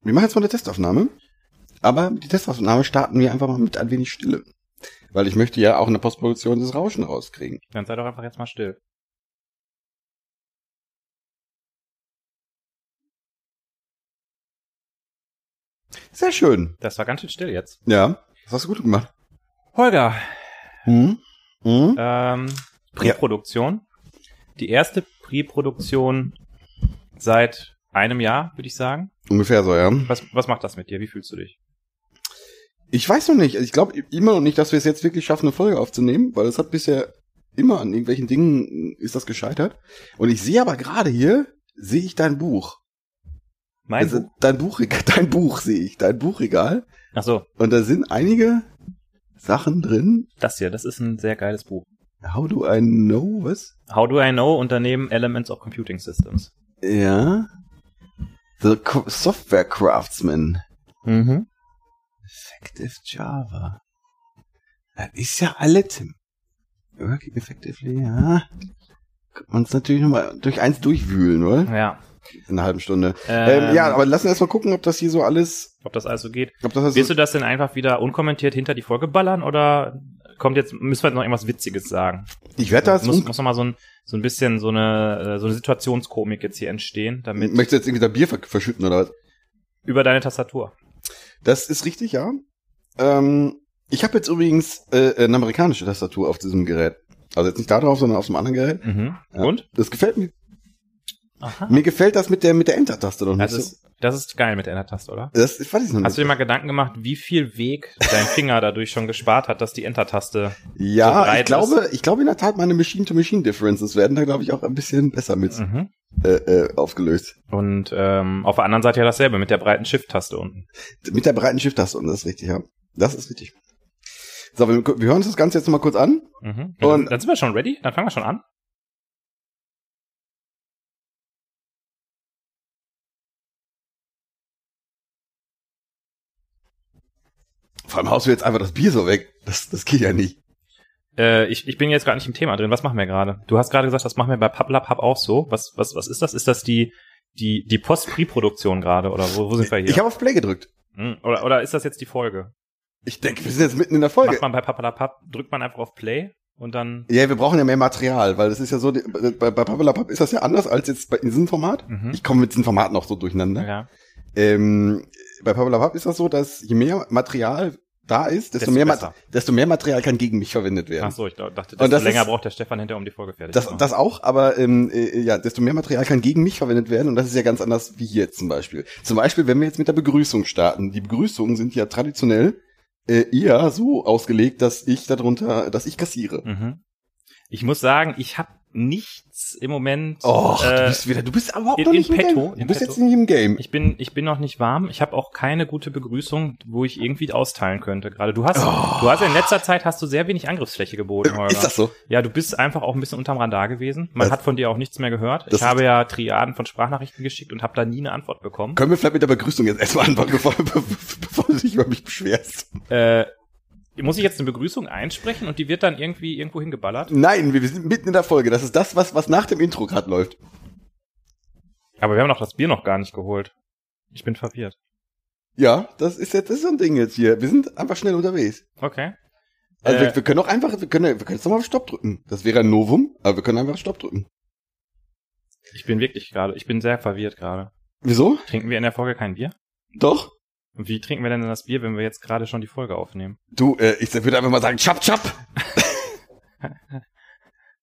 [SPEAKER 2] Wir machen jetzt mal eine Testaufnahme. Aber die Testaufnahme starten wir einfach mal mit ein wenig Stille. Weil ich möchte ja auch in der Postproduktion das Rauschen rauskriegen.
[SPEAKER 1] Dann sei doch einfach jetzt mal still.
[SPEAKER 2] Sehr schön.
[SPEAKER 1] Das war ganz schön still jetzt.
[SPEAKER 2] Ja, das hast du gut gemacht.
[SPEAKER 1] Holger.
[SPEAKER 2] Ja.
[SPEAKER 1] Pre-Produktion. Die erste Pre-Produktion seit einem Jahr, würde ich sagen.
[SPEAKER 2] Ungefähr so, ja.
[SPEAKER 1] Was macht das mit dir? Wie fühlst du dich?
[SPEAKER 2] Ich weiß noch nicht. Ich glaube immer noch nicht, dass wir es jetzt wirklich schaffen, eine Folge aufzunehmen, weil es hat bisher immer an irgendwelchen Dingen ist das gescheitert. Und ich sehe aber gerade hier, sehe ich dein Buch.
[SPEAKER 1] Mein
[SPEAKER 2] also,
[SPEAKER 1] Buch?
[SPEAKER 2] Dein Buch sehe ich, dein Buchregal.
[SPEAKER 1] Ach so.
[SPEAKER 2] Und da sind einige Sachen drin.
[SPEAKER 1] Das hier, das ist ein sehr geiles Buch.
[SPEAKER 2] How do I know, was?
[SPEAKER 1] How do I know, Unternehmen Elements of Computing Systems.
[SPEAKER 2] Ja. The Software Craftsman.
[SPEAKER 1] Mhm.
[SPEAKER 2] Effective Java. Das ist ja alles, Tim. Working effectively, ja. Kann man es natürlich nochmal durch eins durchwühlen, oder?
[SPEAKER 1] Ja.
[SPEAKER 2] In einer halben Stunde. Ja, aber lass uns erstmal gucken, ob das hier so alles...
[SPEAKER 1] Ob das alles so geht.
[SPEAKER 2] Willst
[SPEAKER 1] du das denn einfach wieder unkommentiert hinter die Folge ballern oder müssen wir jetzt noch irgendwas Witziges sagen?
[SPEAKER 2] Ich werde das...
[SPEAKER 1] Muss noch mal so ein bisschen so eine Situationskomik jetzt hier entstehen, damit...
[SPEAKER 2] Möchtest du jetzt irgendwie da Bier verschütten oder was?
[SPEAKER 1] Über deine Tastatur.
[SPEAKER 2] Das ist richtig, ja. Ich habe jetzt übrigens eine amerikanische Tastatur auf diesem Gerät. Also jetzt nicht da drauf, sondern auf dem anderen Gerät.
[SPEAKER 1] Mhm.
[SPEAKER 2] Ja.
[SPEAKER 1] Und?
[SPEAKER 2] Das gefällt mir.
[SPEAKER 1] Aha.
[SPEAKER 2] Mir gefällt das mit der Enter-Taste noch nicht so.
[SPEAKER 1] Das ist geil mit der Enter-Taste, oder?
[SPEAKER 2] Das weiß ich noch nicht.
[SPEAKER 1] Hast du dir mal Gedanken gemacht, wie viel Weg dein Finger dadurch schon gespart hat, dass die Enter-Taste
[SPEAKER 2] ja,
[SPEAKER 1] so breit
[SPEAKER 2] ich glaube in der Tat meine Machine-to-Machine-Differences werden da, glaube ich, auch ein bisschen besser mit aufgelöst.
[SPEAKER 1] Und auf der anderen Seite ja dasselbe, mit der breiten Shift-Taste unten.
[SPEAKER 2] Mit der breiten Shift-Taste unten, das ist richtig, ja. Das ist richtig. So, wir hören uns das Ganze jetzt noch mal kurz an.
[SPEAKER 1] Mhm.
[SPEAKER 2] Und
[SPEAKER 1] dann sind wir schon ready, dann fangen wir schon an.
[SPEAKER 2] Vor allem haust du jetzt einfach das Bier so weg. Das geht ja nicht.
[SPEAKER 1] Ich bin jetzt gerade nicht im Thema drin. Was machen wir gerade? Du hast gerade gesagt, das machen wir bei PubLab auch so. Was ist das? Ist das die Post-Pre-Produktion gerade? Oder wo sind wir hier?
[SPEAKER 2] Ich habe auf Play gedrückt.
[SPEAKER 1] Oder ist das jetzt die Folge?
[SPEAKER 2] Ich denke, wir sind jetzt mitten in der Folge.
[SPEAKER 1] Macht man bei PubLab, drückt man einfach auf Play und dann...
[SPEAKER 2] Ja, wir brauchen ja mehr Material, weil das ist ja so, bei PubLab ist das ja anders als jetzt in diesem Format.
[SPEAKER 1] Mhm.
[SPEAKER 2] Ich komme mit diesem Format noch so durcheinander.
[SPEAKER 1] Ja.
[SPEAKER 2] Bei PubLab ist das so, dass je mehr Material da ist, desto mehr Material kann gegen mich verwendet werden.
[SPEAKER 1] Ach so, ich dachte, desto länger braucht der Stefan hinterher, um die Folge fertig zu machen.
[SPEAKER 2] Das auch, aber ja, desto mehr Material kann gegen mich verwendet werden und das ist ja ganz anders wie hier jetzt zum Beispiel. Zum Beispiel, wenn wir jetzt mit der Begrüßung starten. Die Begrüßungen sind ja traditionell eher so ausgelegt, dass ich kassiere.
[SPEAKER 1] Mhm. Ich muss sagen, ich habe nichts im Moment.
[SPEAKER 2] Och, du bist aber auch noch nicht im Game. Du bist jetzt nicht im Game.
[SPEAKER 1] Ich bin noch nicht warm. Ich habe auch keine gute Begrüßung, wo ich irgendwie austeilen könnte. Gerade du hast in letzter Zeit sehr wenig Angriffsfläche geboten, Holger.
[SPEAKER 2] Ist das so?
[SPEAKER 1] Ja, du bist einfach auch ein bisschen unterm Radar gewesen. Man hat von dir auch nichts mehr gehört. Ich habe ja Triaden von Sprachnachrichten geschickt und habe da nie eine Antwort bekommen.
[SPEAKER 2] Können wir vielleicht mit der Begrüßung jetzt erstmal anfangen, bevor du dich über mich beschwerst?
[SPEAKER 1] Muss ich jetzt eine Begrüßung einsprechen und die wird dann irgendwie irgendwo hingeballert?
[SPEAKER 2] Nein, wir sind mitten in der Folge. Das ist das, was nach dem Intro gerade läuft.
[SPEAKER 1] Aber wir haben doch das Bier noch gar nicht geholt. Ich bin verwirrt.
[SPEAKER 2] Ja, das ist so ein Ding jetzt hier. Wir sind einfach schnell unterwegs.
[SPEAKER 1] Okay.
[SPEAKER 2] Also wir können jetzt nochmal auf Stopp drücken. Das wäre ein Novum, aber wir können einfach Stopp drücken.
[SPEAKER 1] Ich bin sehr verwirrt gerade.
[SPEAKER 2] Wieso?
[SPEAKER 1] Trinken wir in der Folge kein Bier?
[SPEAKER 2] Doch.
[SPEAKER 1] Und wie trinken wir denn das Bier, wenn wir jetzt gerade schon die Folge aufnehmen?
[SPEAKER 2] Du, ich würde einfach mal sagen, chap, chap.